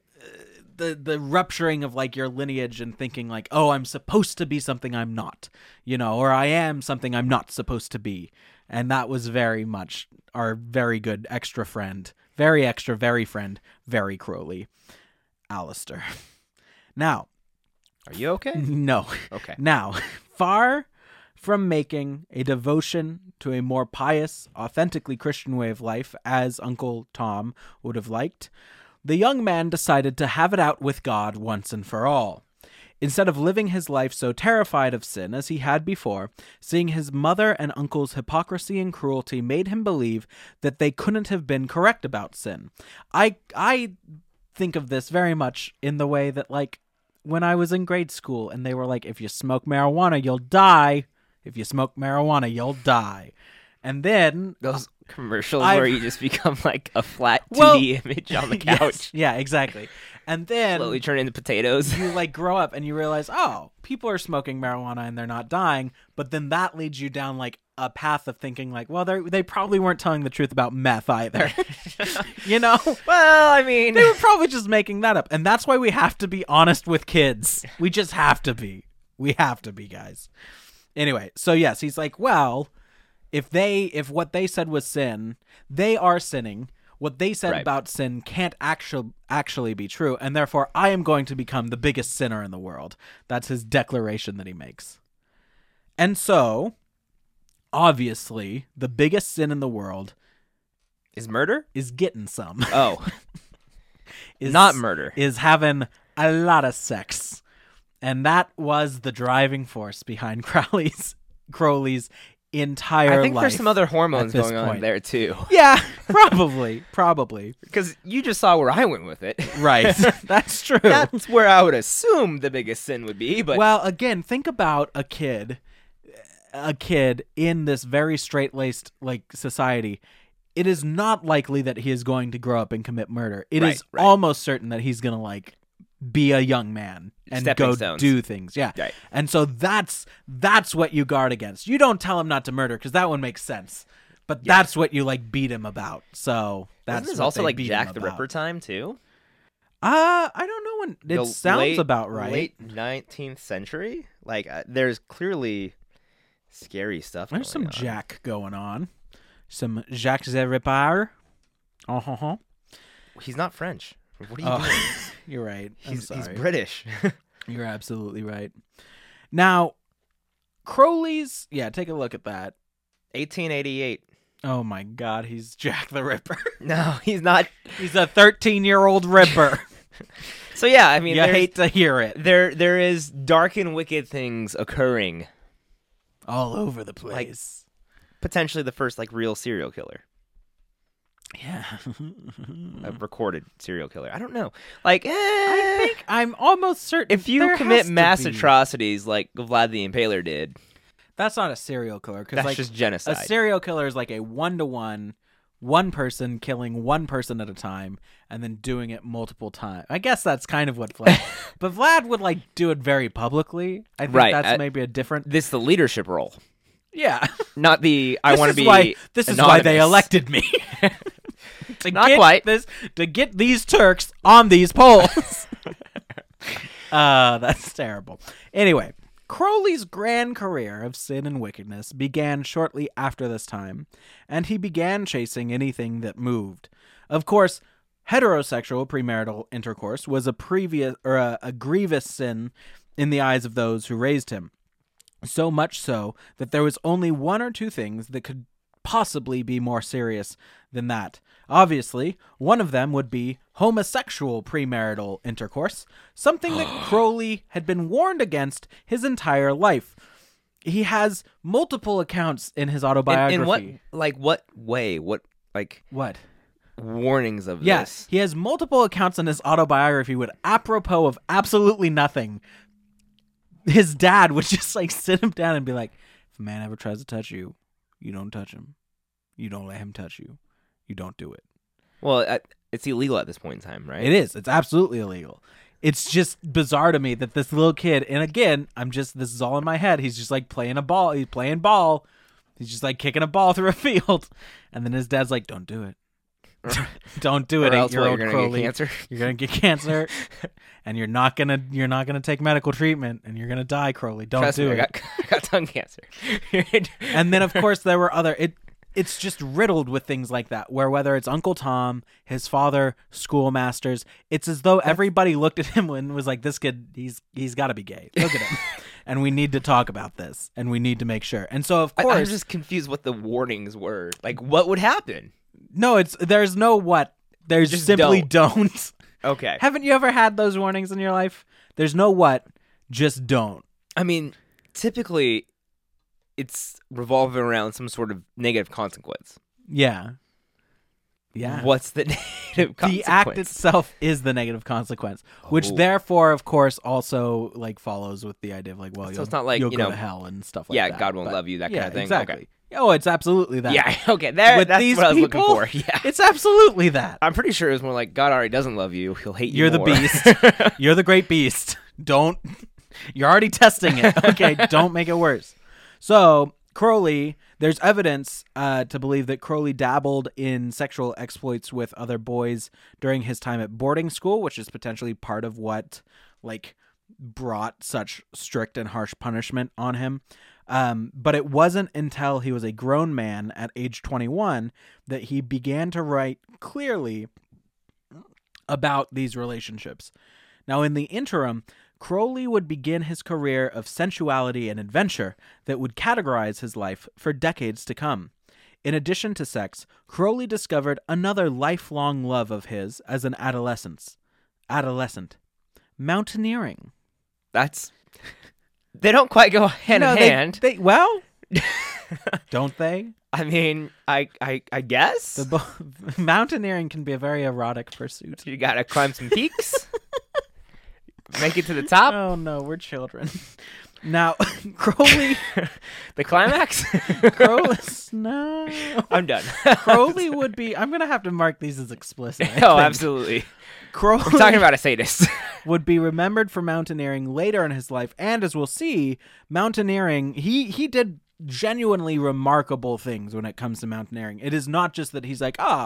the rupturing of like your lineage and thinking like, oh, I'm supposed to be something I'm not, or I am something I'm not supposed to be. And that was very much our very good extra friend, very extra, very friend, very Crowley, Alistair. Now, are you okay? No. Okay. Now, far from making a devotion to a more pious, authentically Christian way of life, as Uncle Tom would have liked, the young man decided to have it out with God once and for all. Instead of living his life so terrified of sin as he had before, seeing his mother and uncle's hypocrisy and cruelty made him believe that they couldn't have been correct about sin. I think of this very much in the way that, like, when I was in grade school and they were like, if you smoke marijuana, you'll die. If you smoke marijuana, you'll die. And then those commercials where you just become like a flat 2D image on the couch. Yes, yeah, exactly. And then slowly turn into potatoes. You like grow up and you realize, oh, people are smoking marijuana and they're not dying. But then that leads you down like a path of thinking like, well, they probably weren't telling the truth about meth either. Well, I mean, they were probably just making that up. And that's why we have to be honest with kids. We just have to be. We have to be, guys. Anyway, so yes, he's like, well, if what they said was sin, they are sinning. What they said about sin can't actually be true, and therefore I am going to become the biggest sinner in the world. That's his declaration that he makes. And so, obviously, the biggest sin in the world is murder? Is getting some. Oh. Not murder. Is having a lot of sex. And that was the driving force behind Crowley's entire life. I think there's some other hormones going on there too. Yeah, probably. Because you just saw where I went with it. Right. That's true. That's where I would assume the biggest sin would be. But well, again, think about a kid in this very straight-laced like society. It is not likely that he is going to grow up and commit murder. It is almost certain that he's going to like be a young man and Stepping go stones. do things. Yeah. Right. And so that's what you guard against. You don't tell him not to murder because that one makes sense. But that's what you like beat him about. So that's Isn't this also like Jack the Ripper time too? I don't know when it sounds about right. Late 19th century? Like there's clearly scary stuff There's some going on. Jack going on. Some Jacques the Ripper. He's not French. What are you doing? You're right. He's British. You're absolutely right. Now, Crowley's... Yeah, take a look at that. 1888. Oh my God, he's Jack the Ripper. No, he's not. He's a 13-year-old Ripper. So yeah, I mean... You hate to hear it. There is dark and wicked things occurring. All over the place. Like, potentially the first, like, real serial killer. Yeah. A recorded serial killer. I don't know. Like, I think I'm almost certain if you commit mass atrocities like Vlad the Impaler did, that's not a serial killer. That's like, just genocide. A serial killer is like a 1-to-1, one person killing one person at a time and then doing it multiple times. I guess that's kind of what Vlad... But Vlad would like do it very publicly. I think that's maybe a different... This is the leadership role. Yeah. Not the I want to be This is anonymous. why they elected me. Not quite. To get these Turks on these polls. That's terrible. Anyway, Crowley's grand career of sin and wickedness began shortly after this time, and he began chasing anything that moved. Of course, heterosexual premarital intercourse was a grievous sin in the eyes of those who raised him. So much so that there was only one or two things that could possibly be more serious than that. Obviously, one of them would be homosexual premarital intercourse, something that Crowley had been warned against his entire life. He has multiple accounts in his autobiography. In what way? What warnings of Yes, this? he has multiple accounts in his autobiography with apropos of absolutely nothing. His dad would just sit him down and be like, if a man ever tries to touch you, you don't touch him. You don't let him touch you. You don't do it. Well, it's illegal at this point in time, right? It is. It's absolutely illegal. It's just bizarre to me that this little kid, and again, this is all in my head. He's just playing a ball. He's playing ball. He's just kicking a ball through a field. And then his dad's like, don't do it. Don't do it, 8-year-old Crowley. Get cancer. You're gonna get cancer, and you're not gonna take medical treatment, and you're gonna die, Crowley. Don't Trust do me, it. I got tongue cancer. And then, of course, there were other. It's just riddled with things like that, where whether it's Uncle Tom, his father, schoolmasters, it's as though everybody looked at him and was like, "This kid, he's got to be gay. Look at him." And we need to talk about this, and we need to make sure. And so, of course, I'm just confused what the warnings were. What would happen? No, there's no what. There's Just simply don't. Okay. Haven't you ever had those warnings in your life? There's no what, just don't. I mean, typically, it's revolving around some sort of negative consequence. Yeah. Yeah. What's the negative consequence? The act itself is the negative consequence, which therefore, of course, also follows with the idea of well, so it's not like, you'll you go know, to hell and stuff like yeah, that. God won't love you, that kind of thing. Exactly. Okay. Oh, it's absolutely that. Yeah, okay. That's these what I was looking people, for. Yeah. It's absolutely that. I'm pretty sure it was more like God already doesn't love you. He'll hate you You're the more. beast. You're the great beast. Don't. You're already testing it. Okay, don't make it worse. So, Crowley, there's evidence to believe that Crowley dabbled in sexual exploits with other boys during his time at boarding school, which is potentially part of what brought such strict and harsh punishment on him. But it wasn't until he was a grown man at age 21 that he began to write clearly about these relationships. Now, in the interim, Crowley would begin his career of sensuality and adventure that would categorize his life for decades to come. In addition to sex, Crowley discovered another lifelong love of his as an adolescent. Mountaineering. They don't quite go hand in hand. Well, don't they? I mean, I guess. Mountaineering can be a very erotic pursuit. You gotta climb some peaks. Make it to the top. Oh no, we're children. Now, Crowley... The climax? Crowley... No. I'm done. Crowley would be... I'm going to have to mark these as explicit. I think. Absolutely. Crowley We're talking about a sadist. would be remembered for mountaineering later in his life. And as we'll see, mountaineering... He did genuinely remarkable things when it comes to mountaineering. It is not just that he's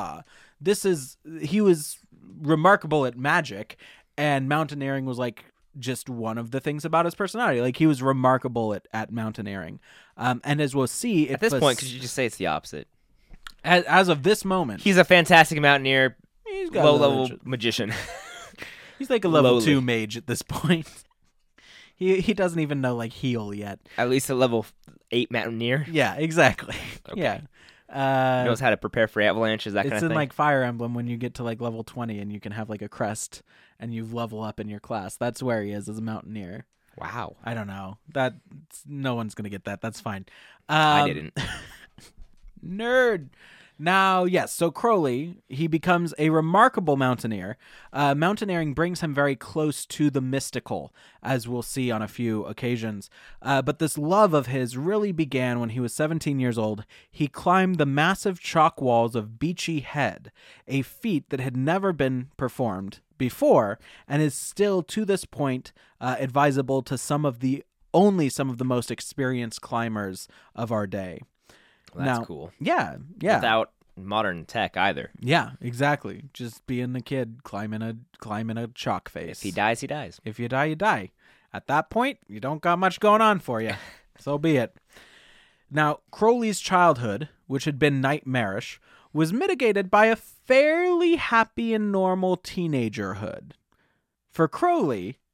he was remarkable at magic, and mountaineering was just one of the things about his personality. He was remarkable at mountaineering. And as we'll see... At this point, could you just say it's the opposite? As of this moment... He's a fantastic mountaineer, He's got low-level magician. He's a level 2 mage at this point. He doesn't even know heal yet. At least a level 8 mountaineer. Yeah, exactly. Okay. Yeah. Knows how to prepare for avalanches, that kind of thing. It's in Fire Emblem when you get to level 20 and you can have a crest and you level up in your class. That's where he is as a mountaineer. Wow. I don't know. No one's going to get that. That's fine. I didn't. Nerd. Now, yes, so Crowley, he becomes a remarkable mountaineer. Mountaineering brings him very close to the mystical, as we'll see on a few occasions. But this love of his really began when he was 17 years old. He climbed the massive chalk walls of Beachy Head, a feat that had never been performed before, and is still, to this point, advisable to some of the most experienced climbers of our day. Well, that's cool. Yeah. Without modern tech either. Yeah, exactly. Just being the kid climbing a chalk face. If he dies, he dies. If you die, you die. At that point, you don't got much going on for you. So be it. Now, Crowley's childhood, which had been nightmarish, was mitigated by a fairly happy and normal teenagerhood. For Crowley,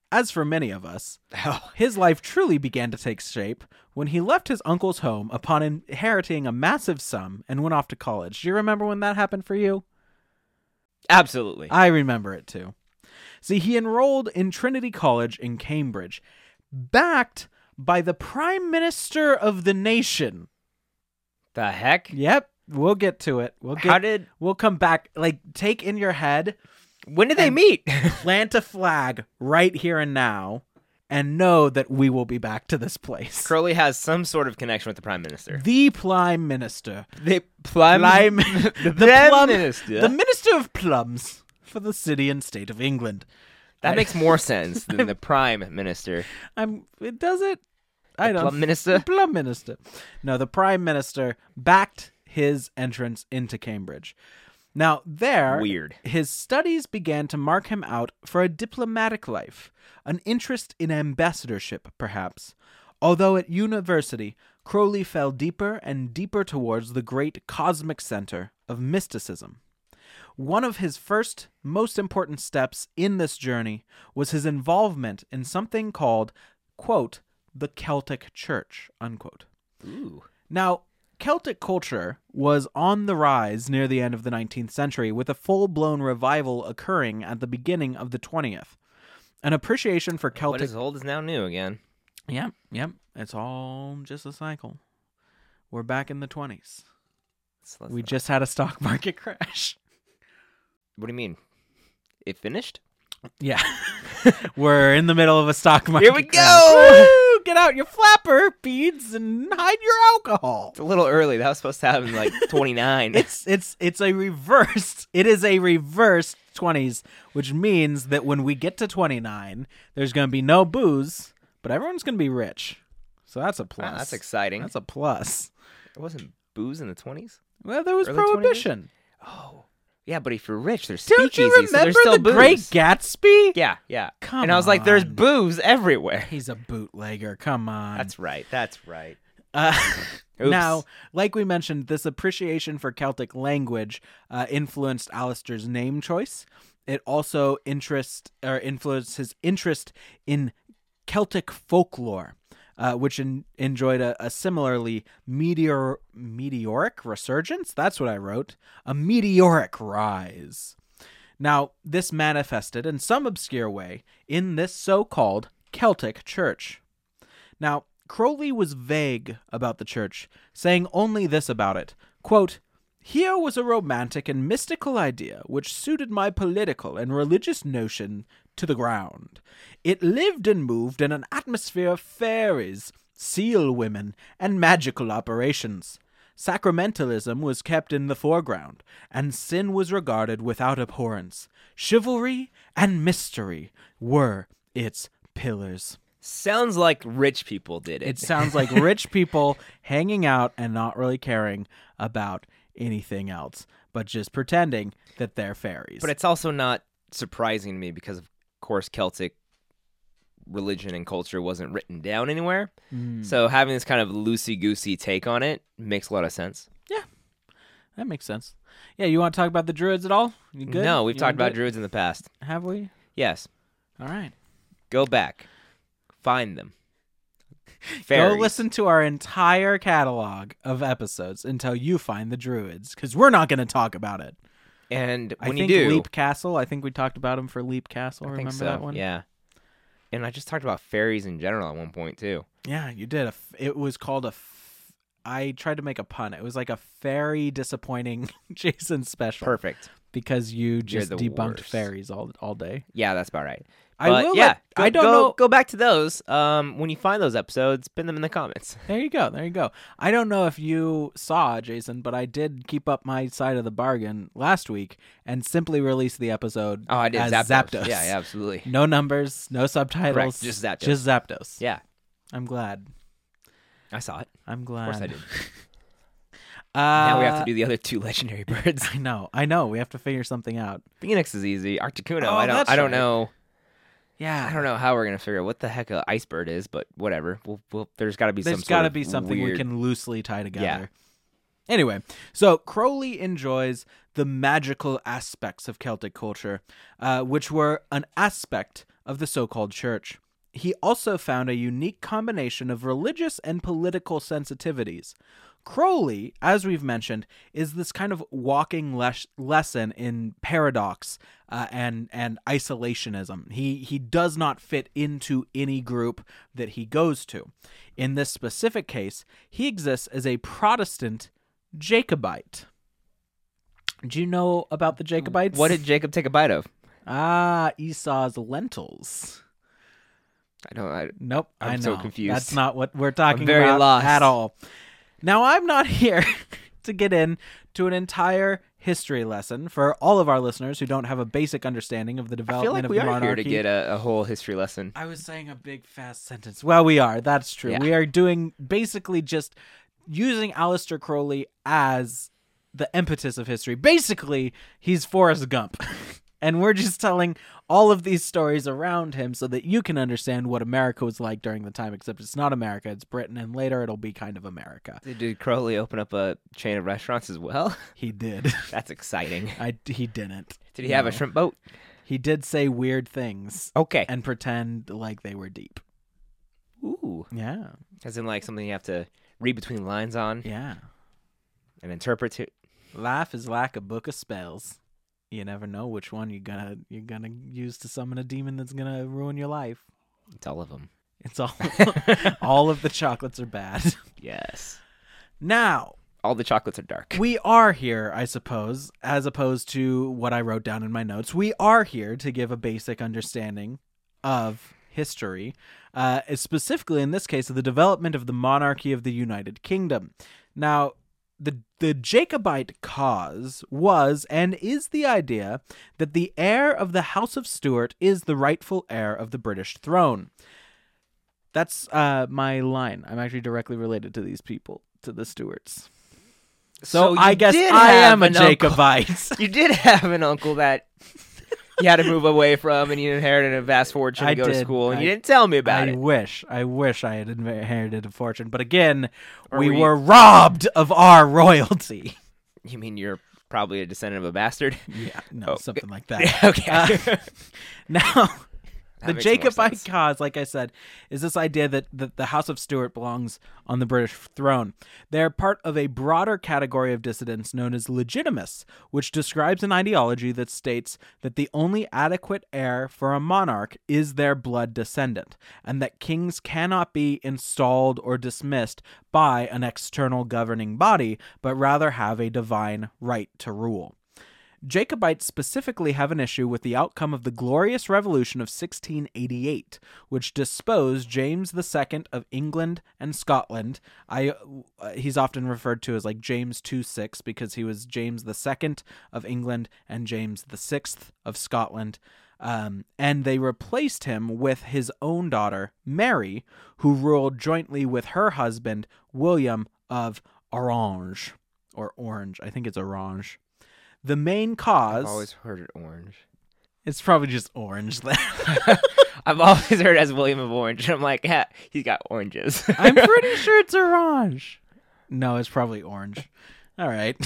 as for many of us, his life truly began to take shape when he left his uncle's home upon inheriting a massive sum and went off to college. Do you remember when that happened for you? Absolutely. I remember it too. See, he enrolled in Trinity College in Cambridge, backed by the Prime Minister of the nation. The heck? Yep, we'll get to it. We'll come back. Like, take in your head, When did they meet? plant a flag right here and now, and know that we will be back to this place. Crowley has some sort of connection with the Prime Minister. The Prime Minister. The The Minister of Plums for the city and state of England. That makes more sense than the Prime Minister. Does it? I don't. Plum Minister? Plum Minister. No, the Prime Minister backed his entrance into Cambridge. Now, there, Weird. his studies began to mark him out for a diplomatic life, an interest in ambassadorship, perhaps. Although at university, Crowley fell deeper and deeper towards the great cosmic center of mysticism. One of his first, most important steps in this journey was his involvement in something called, quote, the Celtic Church, unquote. Ooh. Now, Celtic culture was on the rise near the end of the 19th century, with a full-blown revival occurring at the beginning of the 20th. An appreciation for What Celtic... is old is now new again. Yep. It's all just a cycle. We're back in the 20s. We just had a stock market crash. What do you mean? It finished? Yeah. We're in the middle of a stock market Here we crash. go! Woo! Get out your flapper beads and hide your alcohol. It's a little early. That was supposed to happen like 29. It's a reversed. It is a reversed 20s, which means that when we get to 29, there's going to be no booze, but everyone's going to be rich. So that's a plus. Wow, that's exciting. That's a plus. There wasn't booze in the 20s? Well, there was Early 20s? prohibition. Oh. Yeah, but if you're rich, there's Don't speakeasy, you so remember there's still the booze. Great Gatsby? Yeah. Come and I was like, there's on. booze everywhere. He's a bootlegger. Come on. That's right. Oops. Oops. Now, like we mentioned, this appreciation for Celtic language influenced Alistair's name choice. It also influenced his interest in Celtic folklore, which enjoyed a similarly meteoric resurgence. That's what I wrote. A meteoric rise. Now, this manifested in some obscure way in this so-called Celtic church. Now, Crowley was vague about the church, saying only this about it, quote, "Here was a romantic and mystical idea which suited my political and religious notion to the ground. It lived and moved in an atmosphere of fairies, seal women, and magical operations. Sacramentalism was kept in the foreground, and sin was regarded without abhorrence. Chivalry and mystery were its pillars." Sounds like rich people did it. It sounds like rich people hanging out and not really caring about anything else, but just pretending that they're fairies. But it's also not surprising to me because, of course, Celtic religion and culture wasn't written down anywhere. So having this kind of loosey-goosey take on it makes a lot of sense. Yeah, that makes sense. Yeah, you want to talk about the Druids at all? You good? No, we've You talked wanna do about it? druids in the past. Have we? Yes. All right. Go back. Find them. Go Fairies. listen to our entire catalog of episodes until you find the Druids, because we're not going to talk about it. And I when think you do... Leap Castle. I think we talked about him for Leap Castle. I Remember think so. that one? Yeah. And I just talked about fairies in general at one point, too. Yeah, you did. It was called I tried to make a pun. It was like a very disappointing Jason special. Perfect. Because you just the debunked worst. fairies all day. Yeah, that's about right. I But will yeah, let- I don't go, know- Go back to those. When you find those episodes, pin them in the comments. There you go. I don't know if you saw, Jason, but I did keep up my side of the bargain last week and simply released the episode Oh, I did. as Zapdos. Zapdos. Yeah, absolutely. No numbers, no subtitles. Correct, just Zapdos. Just Zapdos. Yeah, I'm glad. I saw it. I'm glad. Of course I did. Now we have to do the other two legendary birds. I know. We have to figure something out. Phoenix is easy. Articuno, Oh, I that's don't right. know. Yeah. I don't know how we're gonna figure out what the heck a ice bird is, but whatever. We'll there's got to be There's got to be something weird... we can loosely tie together. Yeah. Anyway, so Crowley enjoys the magical aspects of Celtic culture, which were an aspect of the so-called church. He also found a unique combination of religious and political sensitivities. Crowley, as we've mentioned, is this kind of walking lesson in paradox and isolationism. He does not fit into any group that he goes to. In this specific case, he exists as a Protestant Jacobite. Do you know about the Jacobites? What did Jacob take a bite of? Esau's lentils. Nope. I know. I'm so confused. That's not what we're talking I'm very about lost. at all. Now, I'm not here to get into an entire history lesson for all of our listeners who don't have a basic understanding of the I feel development like of we the are monarchy. here to get a whole history lesson. I was saying a big, fast sentence. Well, we are. That's true. Yeah. We are doing basically just using Aleister Crowley as the impetus of history. Basically, he's Forrest Gump. And we're just telling all of these stories around him so that you can understand what America was like during the time, except it's not America, it's Britain, and later it'll be kind of America. Did Crowley open up a chain of restaurants as well? He did. That's exciting. He didn't. Did he have a No. shrimp boat? He did say weird things Okay. and pretend like they were deep. Ooh. Yeah. As in like something you have to read between lines on Yeah. and interpret it. Life is like a book of spells. You never know which one you're gonna use to summon a demon that's gonna ruin your life. It's all of them. It's all of the chocolates are bad. Yes. Now, All the chocolates are dark. we are here, I suppose, as opposed to what I wrote down in my notes. We are here to give a basic understanding of history, specifically in this case of the development of the monarchy of the United Kingdom. Now, the Jacobite cause was and is the idea that the heir of the House of Stuart is the rightful heir of the British throne. That's my line. I'm actually directly related to these people, to the Stuarts. So you I guess did I have am a an uncle- Jacobite. You did have an uncle that you had to move away from, and you inherited a vast fortune to I go to did. school, and I- you didn't tell me about I it. wish I had inherited a fortune. But again, Or we were you- were robbed of our royalty. You mean you're probably a descendant of a bastard? Yeah, no, Oh, something like that. Okay. Now, the makes more Jacobite sense. cause, like I said, is this idea that the House of Stuart belongs on the British throne. They're part of a broader category of dissidents known as legitimists, which describes an ideology that states that the only adequate heir for a monarch is their blood descendant, and that kings cannot be installed or dismissed by an external governing body, but rather have a divine right to rule. Jacobites specifically have an issue with the outcome of the Glorious Revolution of 1688, which disposed James II of England and Scotland. He's often referred to as like James II because he was James II of England and James VI of Scotland. And they replaced him with his own daughter, Mary, who ruled jointly with her husband, William of Orange. Or Orange. I think it's Orange. The main cause... I've always heard it orange. It's probably just orange then. I've always heard it as William of Orange, and I'm like, yeah, he's got oranges. I'm pretty sure it's orange. No, it's probably orange. All right.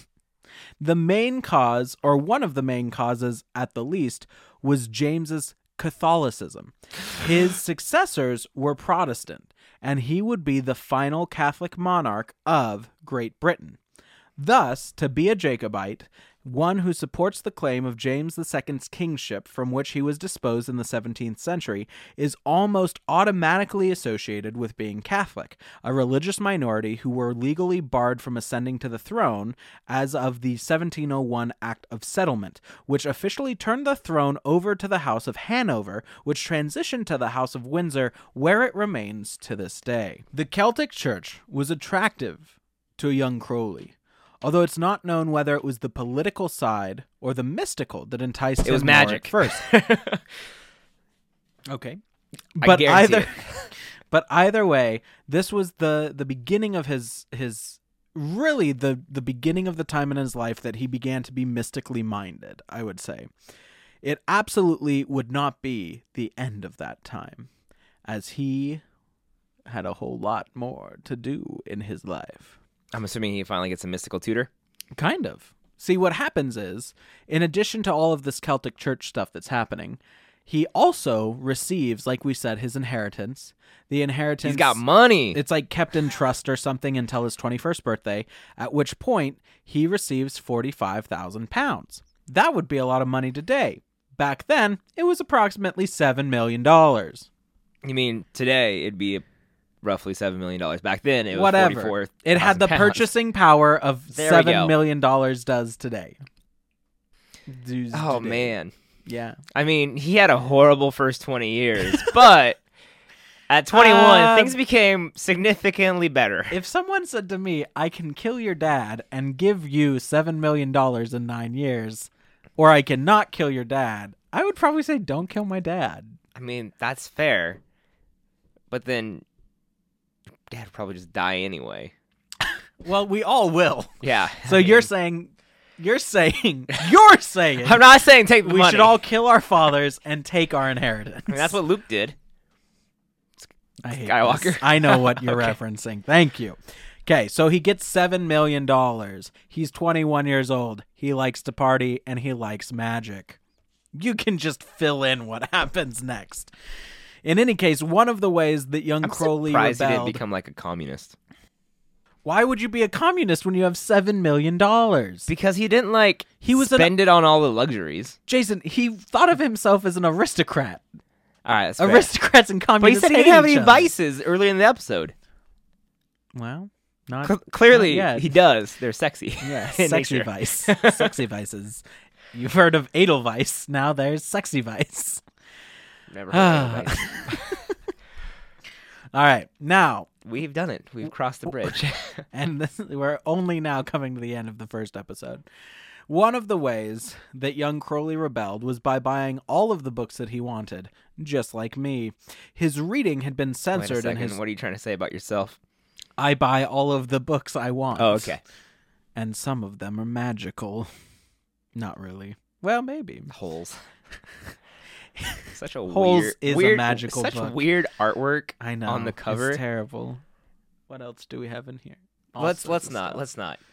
The main cause, or one of the main causes at the least, was James's Catholicism. His successors were Protestant, and he would be the final Catholic monarch of Great Britain. Thus, to be a Jacobite, one who supports the claim of James II's kingship from which he was disposed in the 17th century is almost automatically associated with being Catholic, a religious minority who were legally barred from ascending to the throne as of the 1701 Act of Settlement, which officially turned the throne over to the House of Hanover, which transitioned to the House of Windsor, where it remains to this day. The Celtic Church was attractive to a young Crowley, although it's not known whether it was the political side or the mystical that enticed him. It was more at magic. first. Okay, I but guarantee either, it. but either way, this was the beginning of his really the beginning of the time in his life that he began to be mystically minded. I would say it absolutely would not be the end of that time, as he had a whole lot more to do in his life. I'm assuming he finally gets a mystical tutor. Kind of. See, what happens is, in addition to all of this Celtic Church stuff that's happening, He also receives, like we said, his inheritance. The inheritance... He's got money. It's like kept in trust or something until his 21st birthday, at which point he receives £45,000. That would be a lot of money today. Back then, it was approximately $7 million. You mean today it'd be roughly $7 million. Back then it was Whatever. 44,000 It had the pounds. purchasing power of There we go. $7 million does today. Oh, man. Yeah. I mean, he had a horrible first 20 years, but at 21, things became significantly better. If someone said to me, I can kill your dad and give you $7 million in 9 years, or I cannot kill your dad, I would probably say, don't kill my dad. I mean, that's fair. But then dad would probably just die anyway. Well, we all will. Yeah. So I mean, you're saying, I'm not saying take the we money. should all kill our fathers and take our inheritance. I mean, that's what Luke did. I hate Skywalker. this. I know what you're Okay. referencing. Thank you. Okay, so he gets $7 million. He's 21 years old. He likes to party and he likes magic. You can just fill in what happens next. In any case, one of the ways that young I'm Crowley surprised he rebelled... didn't become like a communist. Why would you be a communist when you have $7 million? Because he didn't He was spend it on all the luxuries. Jason, he thought of himself as an aristocrat. All right, that's fair. Aristocrats and But he communists said he hate didn't have each any other. vices early in the episode. Well, not Clearly, not yet. he does. They're sexy. Yeah, in sexy nature. vice. Sexy vices. You've heard of Edelweiss. Now there's sexy vice. Never heard of vice. All right, now, We've done it. We've crossed the bridge. and we're only now coming to the end of the first episode. One of the ways that young Crowley rebelled was by buying all of the books that he wanted, just like me. His reading had been Wait a censored, and second. What are you trying to say about yourself? I buy all of the books I want. Oh, okay. And some of them are magical. Not really. Well, maybe. Holes. Such a Holes weird, is a weird, magical such book. weird artwork. I know. on the cover. It's terrible. What else do we have in here? All Let's sorts of not. stuff. Let's not.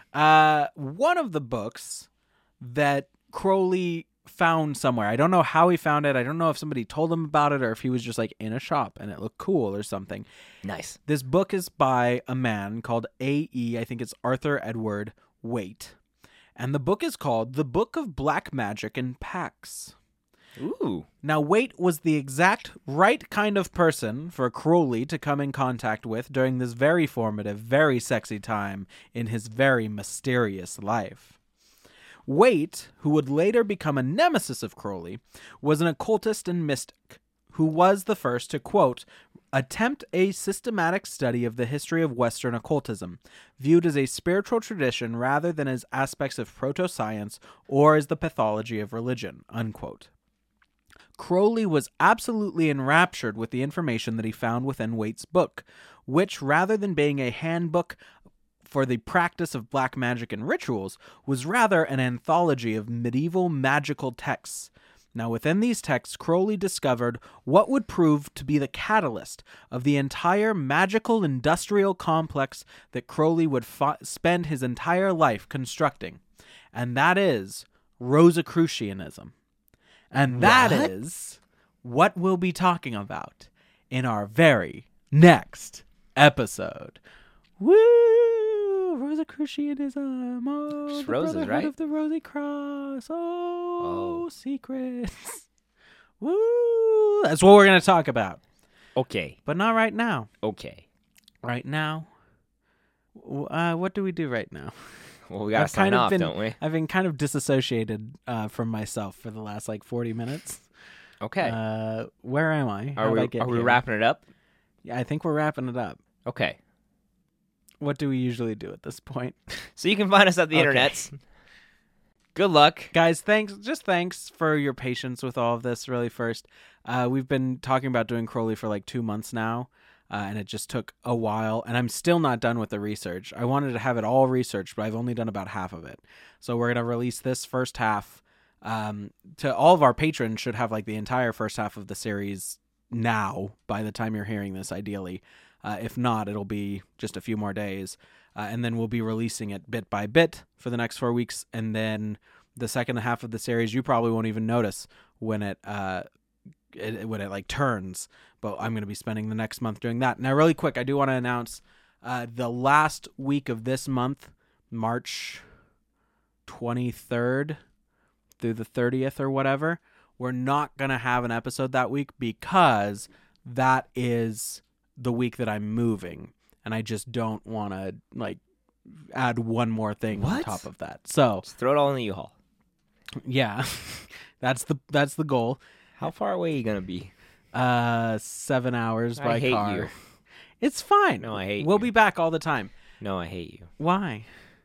One of the books that Crowley found somewhere. I don't know how he found it. I don't know if somebody told him about it or if he was just like in a shop and it looked cool or something. Nice. This book is by a man called A.E. I think it's Arthur Edward Waite. And the book is called The Book of Black Magic and Pacts. Ooh. Now, Waite was the exact right kind of person for Crowley to come in contact with during this very formative, very sexy time in his very mysterious life. Waite, who would later become a nemesis of Crowley, was an occultist and mystic who was the first to, quote, attempt a systematic study of the history of Western occultism, viewed as a spiritual tradition rather than as aspects of proto-science or as the pathology of religion, unquote. Crowley was absolutely enraptured with the information that he found within Waite's book, which, rather than being a handbook for the practice of black magic and rituals, was rather an anthology of medieval magical texts. Now, within these texts, Crowley discovered what would prove to be the catalyst of the entire magical industrial complex that Crowley would spend his entire life constructing, and that is Rosicrucianism. And that is what we'll be talking about in our very next episode. Woo! Rosicrucianism. Oh, Just the roses, Brotherhood right? of the Rosy Cross. Oh, secrets. Woo! That's what we're going to talk about. Okay. But not right now. Okay. Right now, what do we do right now? Well, we gotta sign off, been, don't we? I've been kind of disassociated from myself for the last 40 minutes. Okay. Where am I? Are How'd I get we here? wrapping it up? Yeah, I think we're wrapping it up. Okay. What do we usually do at this point? So you can find us at the Okay. internets. Good luck. Guys, thanks for your patience with all of this, really, first. We've been talking about doing Crowley for 2 months now, and it just took a while, and I'm still not done with the research. I wanted to have it all researched, but I've only done about half of it. So we're going to release this first half to all of our patrons. Should have the entire first half of the series now by the time you're hearing this, ideally. If not, it'll be just a few more days. And then we'll be releasing it bit by bit for the next 4 weeks. And then the second half of the series, you probably won't even notice when it when it like turns. But I'm going to be spending the next month doing that. Now, really quick, I do want to announce the last week of this month, March 23rd through the 30th or whatever, we're not going to have an episode that week because that is the week that I'm moving. And I just don't want to like add one more thing on top of that. So Just throw it all in the U-Haul. yeah, that's the goal. How far away are you going to be? 7 hours by I hate car. you. It's fine. No, I hate We'll you. be back all the time. No, I hate you. Why?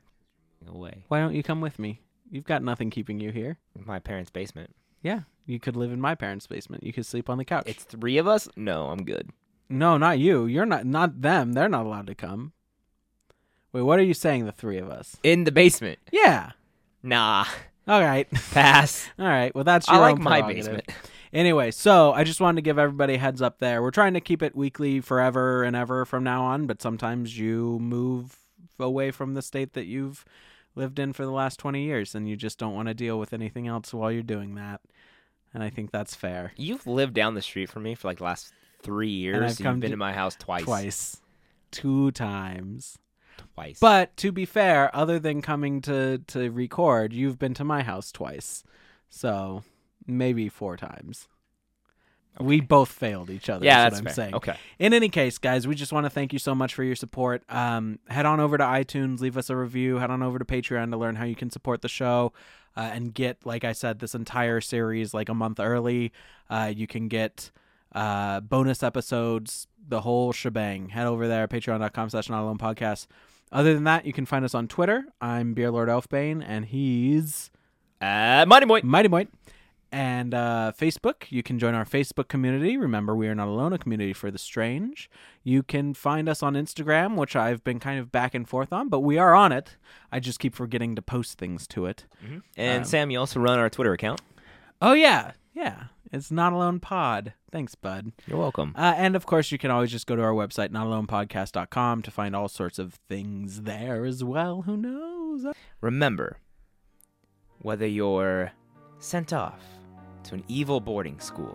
No way. Why don't you come with me? You've got nothing keeping you here. My parents' basement. Yeah, you could live in my parents' basement. You could sleep on the couch. It's 3 of us? No, I'm good. No, not you. You're not them. They're not allowed to come. Wait, what are you saying, the 3 of us? In the basement. Yeah. Nah. All right. Pass. All right. Well, that's your I like own my prerogative. basement. Anyway, so I just wanted to give everybody a heads up there. We're trying to keep it weekly forever and ever from now on, but sometimes you move away from the state that you've lived in for the last 20 years, and you just don't want to deal with anything else while you're doing that. And I think that's fair. You've lived down the street from me for like the last 3 years. And I've come You've been to- to my house twice. Twice. 2 times. Twice. But to be fair, other than coming to record, you've been to my house twice. So maybe 4 times. Okay. We both failed each other. Yeah, is that's what I'm fair. saying. Okay. In any case, guys, we just want to thank you so much for your support. Head on over to iTunes, leave us a review. Head on over to Patreon to learn how you can support the show and get, like I said, this entire series like a month early. You can get bonus episodes, the whole shebang. Head over there, patreon.com/notalonepodcast. Other than that, you can find us on Twitter. I'm Beerlord Elfbane, and he's Mighty Boy. Mighty Moit. And Facebook, you can join our Facebook community. Remember, we are not alone, a community for the strange. You can find us on Instagram, which I've been kind of back and forth on, but we are on it. I just keep forgetting to post things to it. Mm-hmm. And Sam, you also run our Twitter account. Oh, yeah. Yeah. It's Not Alone Pod. Thanks, bud. You're welcome. And, of course, you can always just go to our website, notalonepodcast.com, to find all sorts of things there as well. Who knows? Remember, whether you're sent off to an evil boarding school,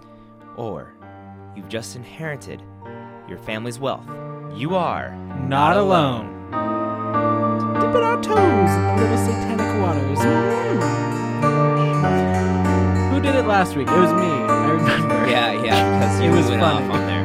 or you've just inherited your family's wealth, you are Not alone. Dipping our toes in the little satanic waters. Who did it last week? It was me. I remember. Yeah, because It you was went funny. off on there.